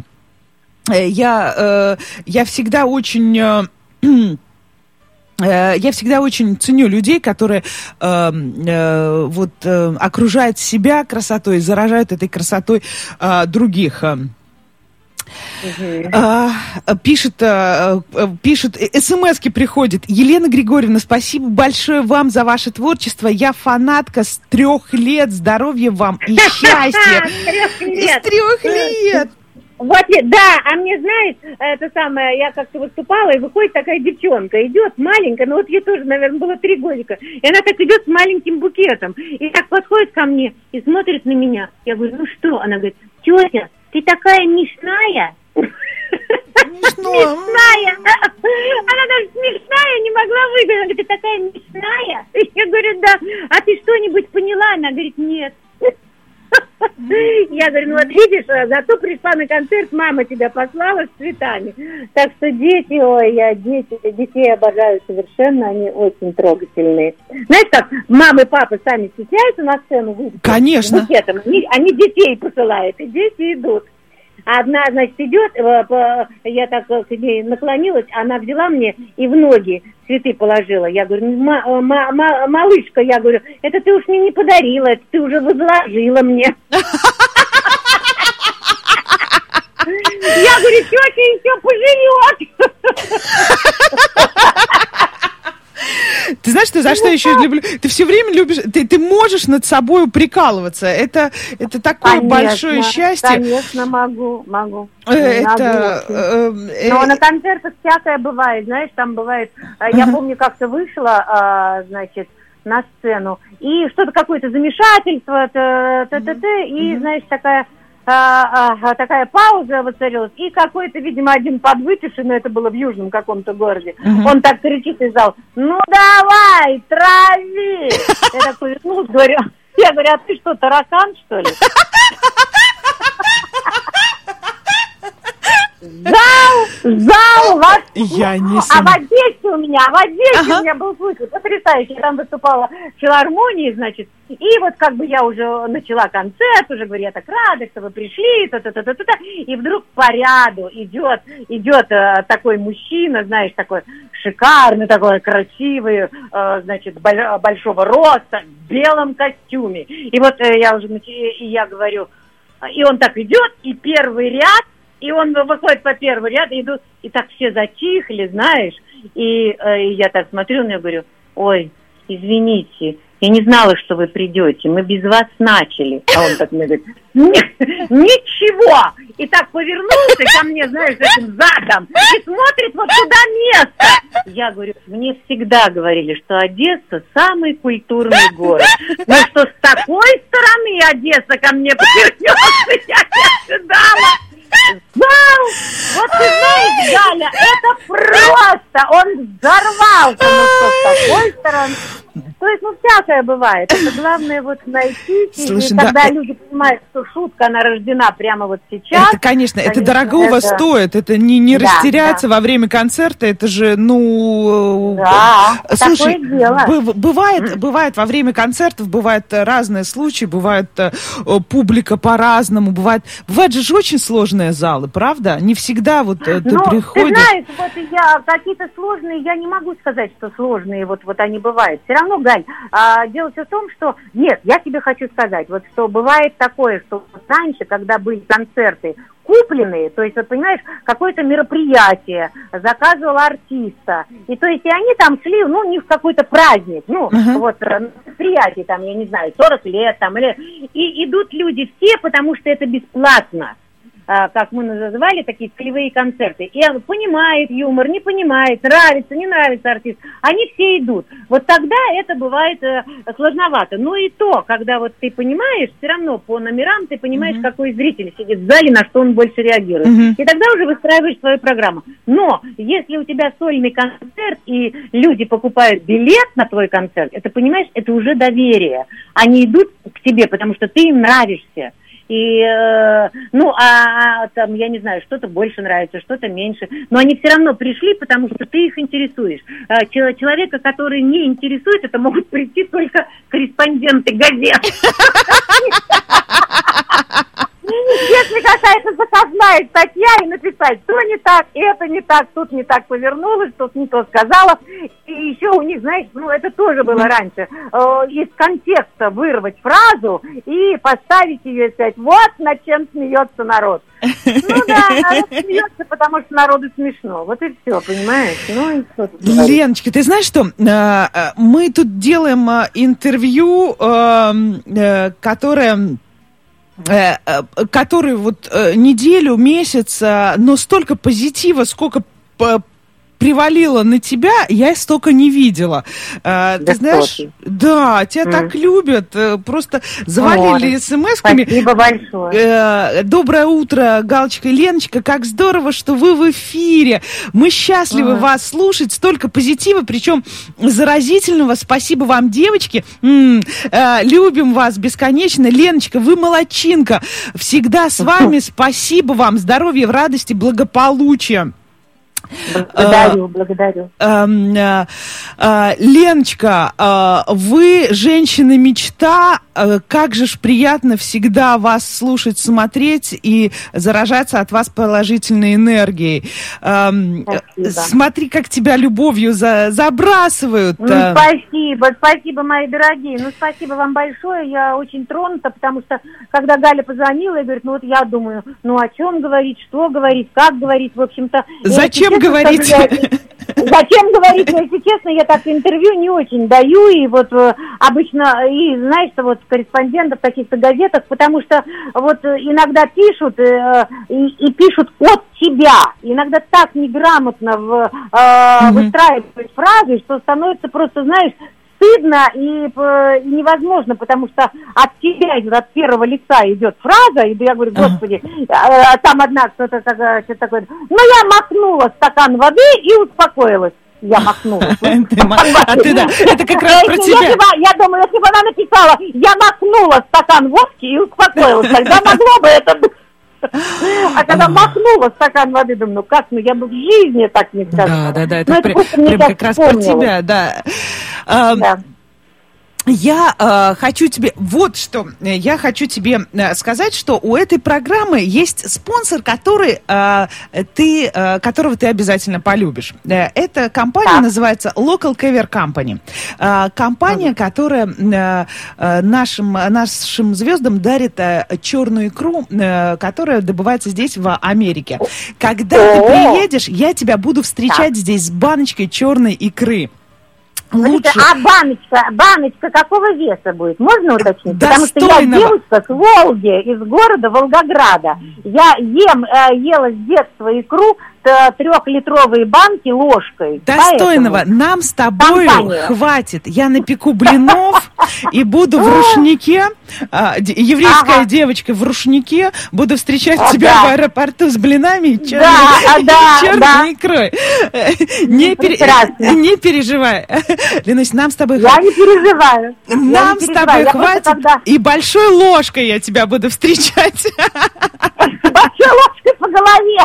Я всегда очень... Я всегда очень ценю людей, которые окружают себя красотой, заражают этой красотой других. Пишет, смс-ки приходит. Елена Григорьевна, спасибо большое вам за ваше творчество. Я фанатка с 3 лет. Здоровья вам и счастья. С 3 лет. Вот, да, а мне, знаешь, это самое, я как-то выступала, и выходит такая девчонка, идет маленькая, ну вот ей тоже, наверное, было 3 годика, и она так идет с маленьким букетом, и так подходит ко мне и смотрит на меня. Я говорю, ну что? Она говорит, тетя, ты такая смешная. Смешная. Она даже смешная не могла выговорить. Она говорит, ты такая смешная. Я говорю, да. А ты что-нибудь поняла? Она говорит, нет. Я говорю, ну вот видишь, зато пришла на концерт, мама тебя послала с цветами. Так что дети, я детей обожаю совершенно, они очень трогательные. Знаешь как, мамы и папы сами стесняются на сцену выйти? Конечно. Букетом. Они детей посылают, и дети идут. А одна, значит, идет, я так к ней наклонилась, она взяла мне и в ноги цветы положила. Я говорю, малышка, я говорю, это ты уж мне не подарила, это ты уже возложила мне. Я говорю, тетя еще поживет. Ты знаешь, за что я еще люблю? Ты все время любишь, ты можешь над собой прикалываться. Это такое большое счастье. Конечно, могу. Но на концертах всякое бывает, знаешь, там бывает. Я помню, как-то вышла, значит, на сцену, и что-то какое-то замешательство, и, знаешь, такая пауза воцарилась, и какой-то, видимо, один подвыпивший, но это было в южном каком-то городе, он так кричит из зала, ну давай, трави! Я так повернулась, говорю, а ты что, таракан, что ли? Зал, я не А в Одессе у меня был случай потрясающий. Я там выступала в филармонии, значит, и вот как бы я уже начала концерт, уже говорю, я так рада, что вы пришли, и вдруг по ряду идет такой мужчина, знаешь, такой шикарный, такой красивый, значит, большого роста, в белом костюме. И вот я говорю, и он так идет, и первый ряд, и он выходит по первому ряду, идут, и так все затихли, знаешь, и я так смотрю на него, говорю, ой, извините, я не знала, что вы придете, мы без вас начали. А он так мне говорит, ничего, и так повернулся ко мне, знаешь, этим задом, и смотрит вот туда место. Я говорю, мне всегда говорили, что Одесса самый культурный город, но что с такой стороны Одесса ко мне повернется, я не ожидала. Зал! Вот ты знаешь, Галя, это просто! Он взорвался, но что с такой стороны... То есть, всякое бывает. Это главное вот найти, и когда люди понимают, что шутка, она рождена прямо вот сейчас. Это, конечно, это дорогого стоит. Это не растеряться во время концерта, это же, слушай, такое дело. Бывает во время концертов, бывают разные случаи, бывает публика по-разному, бывает же очень сложные залы, правда? Не всегда вот ты приходишь... Ты знаешь, вот какие-то сложные, я не могу сказать, что сложные вот они бывают. Все равно, Галь, дело все в том, что... Нет, я тебе хочу сказать, вот что бывает такое, что раньше, когда были концерты купленные, то есть, вот понимаешь, какое-то мероприятие, заказывал артиста, и то есть, и они там шли, не в какой-то праздник, мероприятие там, я не знаю, 40 лет там, и идут люди все, потому что это бесплатно. Как мы называли, такие целевые концерты. И он понимает юмор, не понимает, нравится, не нравится артист. Они все идут. Вот тогда это бывает сложновато. Но и то, когда вот ты понимаешь, все равно по номерам ты понимаешь, какой зритель сидит в зале, на что он больше реагирует. И тогда уже выстраиваешь свою программу. Но если у тебя сольный концерт, и люди покупают билет на твой концерт, это, понимаешь, это уже доверие. Они идут к тебе, потому что ты им нравишься. И, там, я не знаю, что-то больше нравится, что-то меньше. Но они все равно пришли, потому что ты их интересуешь. Человека, который не интересует, это могут прийти только корреспонденты газет. Если какая-то заказная статья, и написать, то не так, это не так, тут не так повернулось, тут не то сказала. И еще у них, знаешь, это тоже было раньше, из контекста вырвать фразу и поставить ее и сказать, вот над чем смеется народ. Народ смеется, потому что народу смешно. Вот и все, понимаешь? Леночка, ты знаешь что? Мы тут делаем интервью, который вот неделю, месяц, но столько позитива, сколько привалило на тебя, я столько не видела. Ты знаешь, да, тебя так любят, просто завалили смс-ками. Спасибо большое. Доброе утро, Галочка и Леночка, как здорово, что вы в эфире. Мы счастливы вас слушать, столько позитива, причем заразительного. Спасибо вам, девочки. Любим вас бесконечно. Леночка, вы молодчинка. Всегда с вами. Спасибо вам. Здоровья, радости, благополучия. Благодарю. Леночка, вы женщина-мечта. Как же ж приятно всегда вас слушать, смотреть и заражаться от вас положительной энергией. Смотри, как тебя любовью забрасывают. Спасибо, мои дорогие. Спасибо вам большое. Я очень тронута, потому что, когда Галя позвонила и говорит, я думаю, о чем говорить, что говорить, как говорить, в общем-то. Зачем говорить? Зачем говорить? Если честно, я так интервью не очень даю, и обычно, и знаешь, что корреспондентов в каких-то газетах, потому что иногда пишут, и пишут от тебя, иногда так неграмотно выстраивают фразы, что становится просто, знаешь, стыдно и невозможно, потому что от тебя, от первого лица идет фраза, и я говорю, господи, там одна кто-то такое, я махнула стакан воды и успокоилась. Я махнула. Это как раз про тебя. Я думаю, если бы она написала, я махнула стакан водки и успокоилась, тогда могло бы это быть. А когда махнула стакан воды, думаю, я бы в жизни так не сказала. Да, это прям как раз про тебя, да. Я хочу тебе сказать, что у этой программы есть спонсор, которого ты обязательно полюбишь. Эта компания называется Local Cover Company. Компания, которая нашим звездам дарит черную икру, которая добывается здесь, в Америке. Когда ты приедешь, я тебя буду встречать здесь с баночкой черной икры. Лучше. А баночка какого веса будет? Можно уточнить? Достойного. Потому что я девушка с Волги, из города Волгограда. Я ела с детства икру, 3-литровые банки ложкой. Достойного. Нам с тобой хватит. Я напеку блинов и буду в рушнике, еврейская девочка в рушнике, буду встречать тебя в аэропорту с блинами и черной икрой. Не переживай. Ленусь, нам с тобой хватит. Я не переживаю. Нам с тобой хватит. И большой ложкой я тебя буду встречать. Большой ложкой по голове.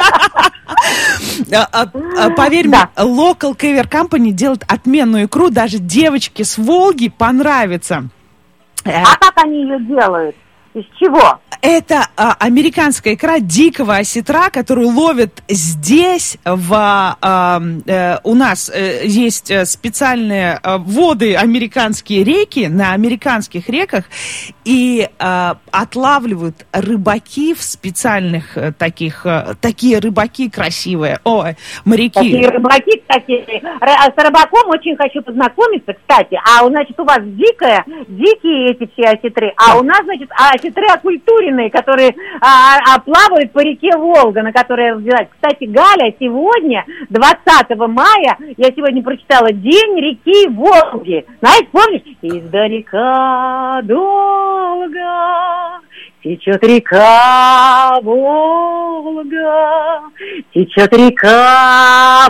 Поверь мне, Local Cover Company делает отменную икру, даже девочке с Волги понравится. А как они ее делают? Из чего? Это американская икра дикого осетра, которую ловят здесь. У нас есть специальные воды, американские реки, на американских реках, и отлавливают рыбаки в специальных такие рыбаки красивые. Ой, моряки. Такие рыбаки, кстати. С рыбаком очень хочу познакомиться, кстати. Значит, у вас дикие эти все осетры, а у нас, значит, осетры окультуренные, которые плавают по реке Волга, на которой я родилась. Кстати, Галя, сегодня, 20 мая, я сегодня прочитала День реки Волги. Знаешь, помнишь? Издалека долго течет река Волга, течет река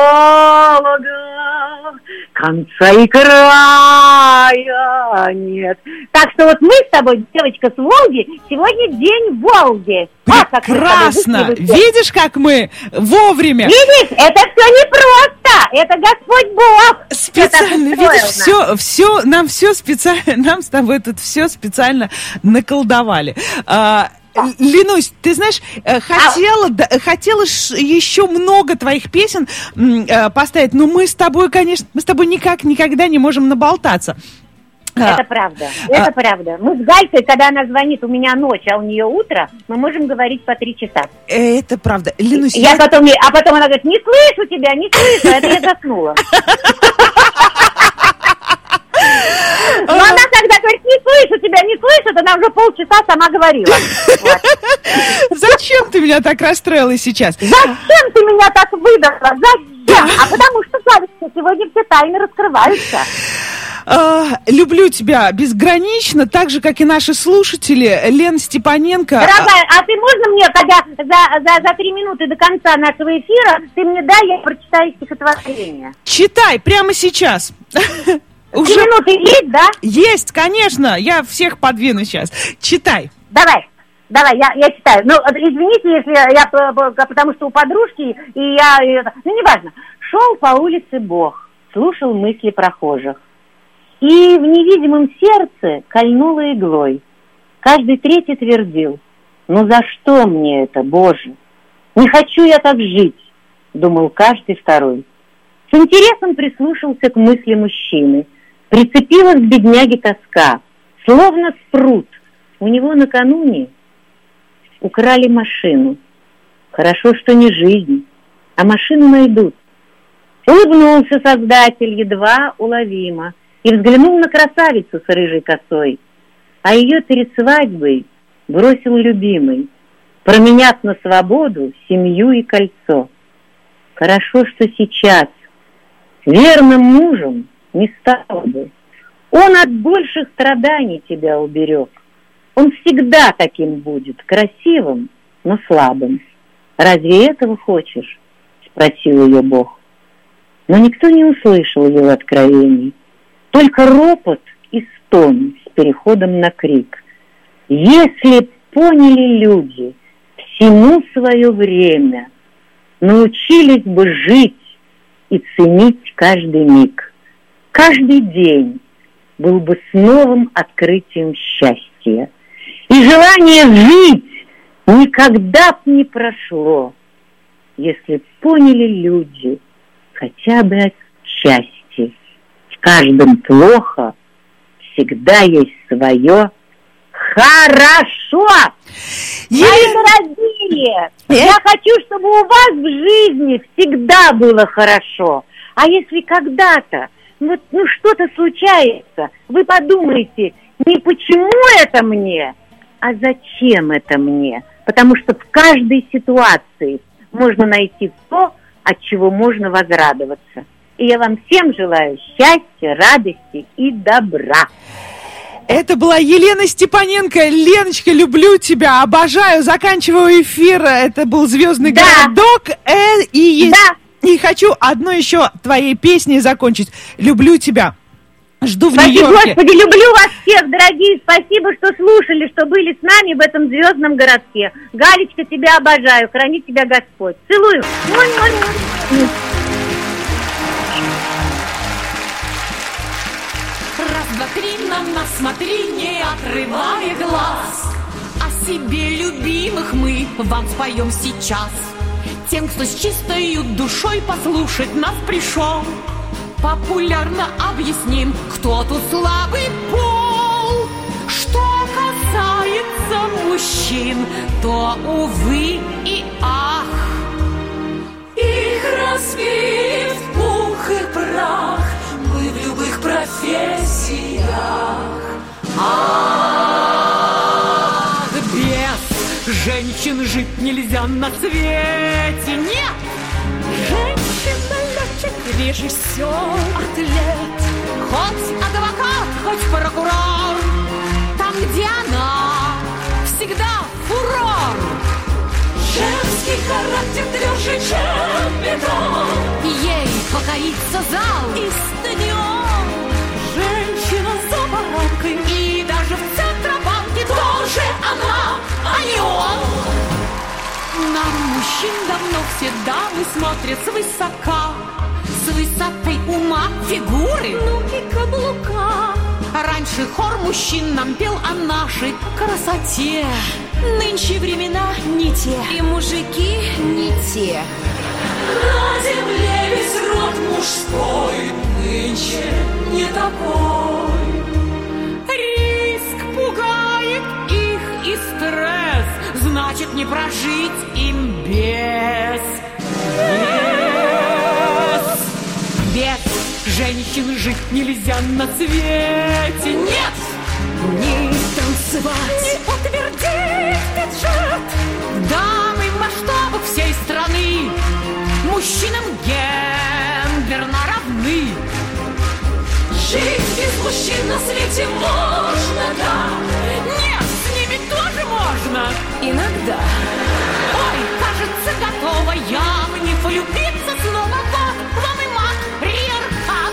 Волга, конца и края нет. Так что мы с тобой, девочка с Волги, сегодня день Волги. Прекрасно! Видишь, как мы вовремя? Видишь, это все непросто. Это Господь Бог. Специально, видишь, все, нам все специально, нам с тобой тут все специально наколдовали. Ленусь, ты знаешь, хотела еще много твоих песен поставить, но мы с тобой, конечно, никогда не можем наболтаться. Это правда, это правда. Мы с Галькой, когда она звонит, у меня ночь, а у нее утро, мы можем говорить по 3 часа. Это правда. Ленусь, потом она говорит, не слышу тебя, не слышу, это я заснула. Но она когда говорит, не слышу тебя, не слышу, она уже полчаса сама говорила. Зачем ты меня так расстроила сейчас? Зачем ты меня так выдала? Зачем? А потому что, Славочка, сегодня все тайны раскрываются. Люблю тебя безгранично, так же, как и наши слушатели. Лена Степаненко. Дорогая, а ты можно мне, когда за 3 минуты до конца нашего эфира, ты мне дай, я прочитаю стихотворение. Читай прямо сейчас. 3 минуты есть, да? Есть, конечно. Я всех подвину сейчас. Читай. Давай. Давай, я читаю. Ну, извините, если я, потому что у подружки, и я, ну, неважно. Шел по улице Бог, слушал мысли прохожих. И в невидимом сердце кольнуло иглой. Каждый третий твердил: ну за что мне это, Боже? Не хочу я так жить, думал каждый второй. С интересом прислушался к мысли мужчины. Прицепилась к бедняге тоска, словно спрут. У него накануне украли машину. Хорошо, что не жизнь, а машину найдут. Улыбнулся Создатель едва уловимо и взглянул на красавицу с рыжей косой, а ее перед свадьбой бросил любимый, променяв на свободу семью и кольцо. Хорошо, что сейчас верным мужем не стал бы. Он от больших страданий тебя уберег. Он всегда таким будет, красивым, но слабым. Разве этого хочешь? Спросил ее Бог. Но никто не услышал его откровений. Только ропот и стон с переходом на крик. Если б поняли люди всему свое время, научились бы жить и ценить каждый миг. Каждый день был бы с новым открытием счастья. И желание жить никогда б не прошло, если б поняли люди хотя бы отчасти. В каждом плохо, всегда есть свое хорошо. Мои дорогие, я хочу, чтобы у вас в жизни всегда было хорошо. А если когда-то вот, что-то случается, вы подумайте, не почему это мне, а зачем это мне? Потому что в каждой ситуации можно найти то, от чего можно возрадоваться. И я вам всем желаю счастья, радости и добра. Это была Елена Степаненко. Леночка, люблю тебя, обожаю. Заканчиваю эфир. Это был «Звездный городок». И хочу одной еще твоей песней закончить. «Люблю тебя». Жду в Нью-Йорке. Господи, люблю вас всех, дорогие. Спасибо, что слушали, что были с нами в этом звездном городке. Галечка, тебя обожаю. Храни тебя Господь. Целую. Раз, два, три, на нас смотри, не отрывая глаз. О себе любимых мы вам споем сейчас. Тем, кто с чистой душой послушать нас пришел, популярно объясним, кто тут слабый пол. Что касается мужчин, то, увы и ах, их разбили в пух и прах мы в любых профессиях. Ах, без женщин жить нельзя на свете, нет! Женщина-летчик, режиссер, атлет, хоть адвокат, хоть прокурор, там, где она, всегда фурор. Женский характер тверже, чем бетон. Ей покорится зал и стадион. Женщина за баранкой и даже в Центробанке тоже она, а не он. На мужчин давно все дамы смотрят свысока, с высотой ума, фигуры, ну и каблука. Раньше хор мужчин нам пел о нашей красоте. Нынче времена не те, и мужики не те. На земле весь род мужской нынче не такой. Риск пугает их и стресс, значит не прожить им без. Без женщин жить нельзя на свете. Нет! Не танцевать, не утвердить бюджет. Дамы масштабов всей страны мужчинам гендерно равны. Жить без мужчин на свете можно, да. Нет, с ними тоже можно. Иногда. Ой, кажется, готова я в них влюбиться снова. Вот вам и матриархат.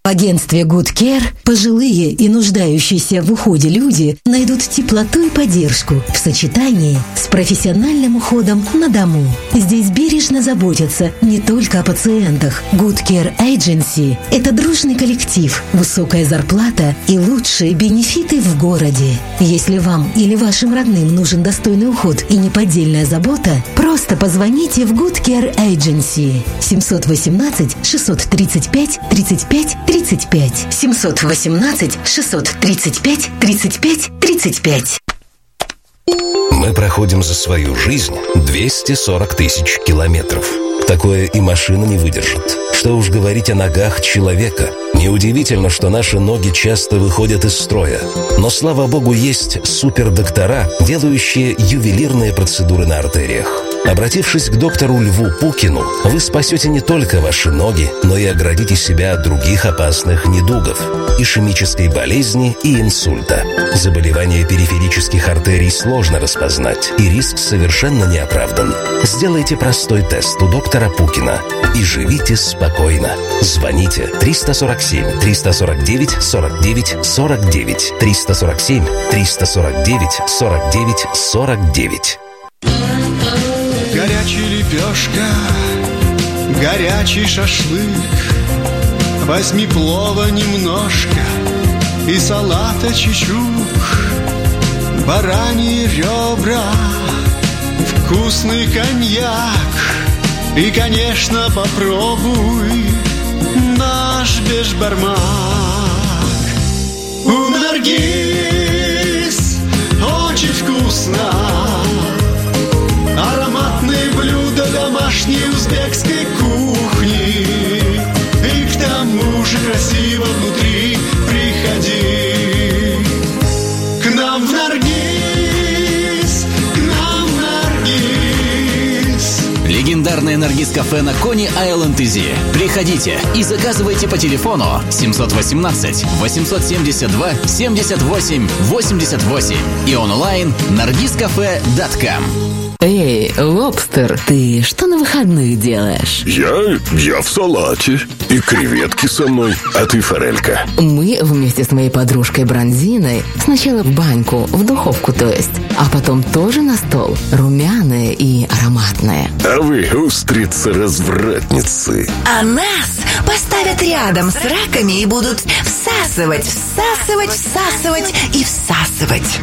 В агентстве Good Care пожилые и нуждающиеся в уходе люди найдут теплоту и поддержку в сочетании с профессиональным уходом на дому. Здесь бережно заботятся не только о пациентах. Good Care Agency – это дружный коллектив, высокая зарплата и лучшие бенефиты в городе. Если вам или вашим родным нужен достойный уход и неподдельная забота, просто позвоните в Good Care Agency 718 635 35 35 718 635 35 35. Мы проходим за свою жизнь 240 тысяч километров. Такое и машина не выдержит. Что уж говорить о ногах человека. Неудивительно, что наши ноги часто выходят из строя. Но, слава богу, есть супердоктора, делающие ювелирные процедуры на артериях. Обратившись к доктору Льву Пукину, вы спасете не только ваши ноги, но и оградите себя от других опасных недугов – ишемической болезни и инсульта. Заболевание периферических артерий сложно распознать, и риск совершенно не оправдан. Сделайте простой тест у доктора Пукина и живите спокойно. Звоните 347 349 49 49 347 349 49 49. Горячая лепешка, горячий шашлык. Возьми плова немножко и салата чечук. Бараньи ребра, вкусный коньяк. И, конечно, попробуй наш бешбармак. У Наргиз очень вкусно. Ароматные блюда домашней узбекской кухни. И к тому же красиво внутри. Приходи к нам в Наргиз, к нам в Наргиз. Легендарное Наргиз-кафе на Кони Айленд Изи. Приходите и заказывайте по телефону 718 872 78 88 и онлайн nargizcafe.com. Эй, лобстер, ты что на выходных делаешь? Я в салате. И креветки со мной. А ты, форелька? Мы вместе с моей подружкой Бронзиной сначала в баньку, в духовку то есть, а потом тоже на стол. Румяные и ароматные. А вы устрицы-развратницы. А нас поставят рядом с раками и будут всасывать, всасывать, всасывать и всасывать.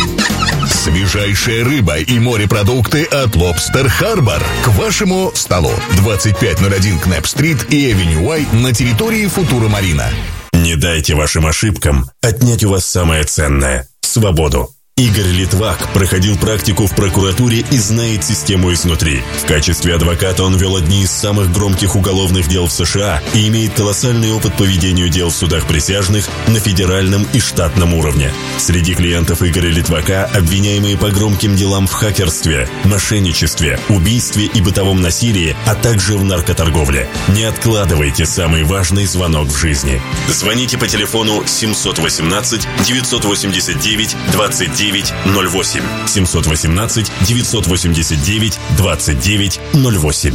Свежайшая рыба и морепродукты от Lobster Harbor к вашему столу. 2501 Кнэп-стрит и Эвеню Уай на территории Футура Марина. Не дайте вашим ошибкам отнять у вас самое ценное – свободу. Игорь Литвак проходил практику в прокуратуре и знает систему изнутри. В качестве адвоката он вел одни из самых громких уголовных дел в США и имеет колоссальный опыт по ведению дел в судах присяжных на федеральном и штатном уровне. Среди клиентов Игоря Литвака обвиняемые по громким делам в хакерстве, мошенничестве, убийстве и бытовом насилии, а также в наркоторговле. Не откладывайте самый важный звонок в жизни. Звоните по телефону 718 989 29 08 718 989 29 08.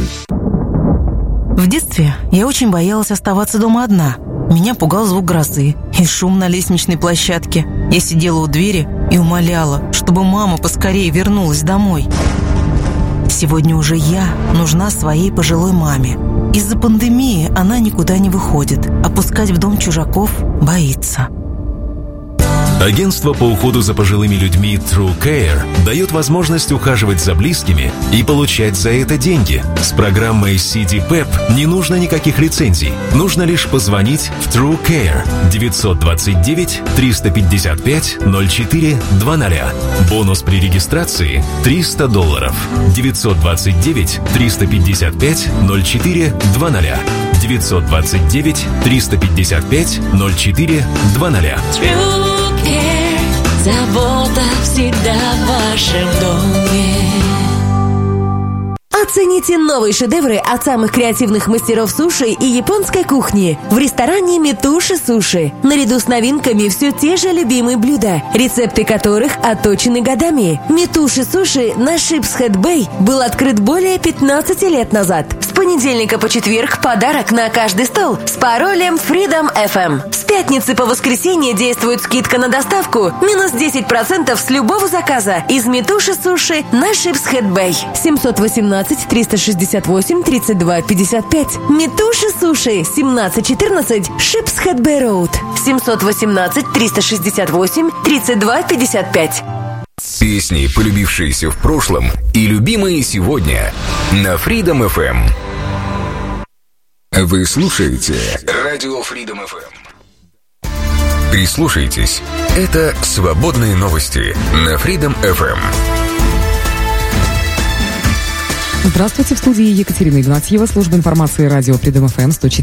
В детстве я очень боялась оставаться дома одна. Меня пугал звук грозы и шум на лестничной площадке. Я сидела у двери и умоляла, чтобы мама поскорее вернулась домой. Сегодня уже я нужна своей пожилой маме. Из-за пандемии она никуда не выходит, а пускать в дом чужаков боится. Агентство по уходу за пожилыми людьми True Care дает возможность ухаживать за близкими и получать за это деньги. С программой CDPEP не нужно никаких лицензий. Нужно лишь позвонить в True Care 929 355 04 20. Бонус при регистрации $300. 929 355 04 20. 929 355 04 20. Забота всегда в вашем доме. Оцените новые шедевры от самых креативных мастеров суши и японской кухни в ресторане Митуши Суши. Наряду с новинками все те же любимые блюда, рецепты которых отточены годами. Митуши Суши на Шипсхед Бэй был открыт более 15 лет назад. понедельника по четверг подарок на каждый стол с паролем Freedom FM. С пятницы по воскресенье действует скидка на доставку минус 10% с любого заказа из Митуши Суши на Шипс Хэт Бэй. 718-368-32-55. Митуши Суши, 1714 Шипс Хэт Бэй Роуд. 718-368-32-55. Песни, полюбившиеся в прошлом и любимые сегодня на Freedom FM. Вы слушаете радио Freedom FM. Прислушайтесь. Это свободные новости на Freedom FM. Здравствуйте, в студии Екатерина Игнатьева, служба информации радио Freedom FM 104.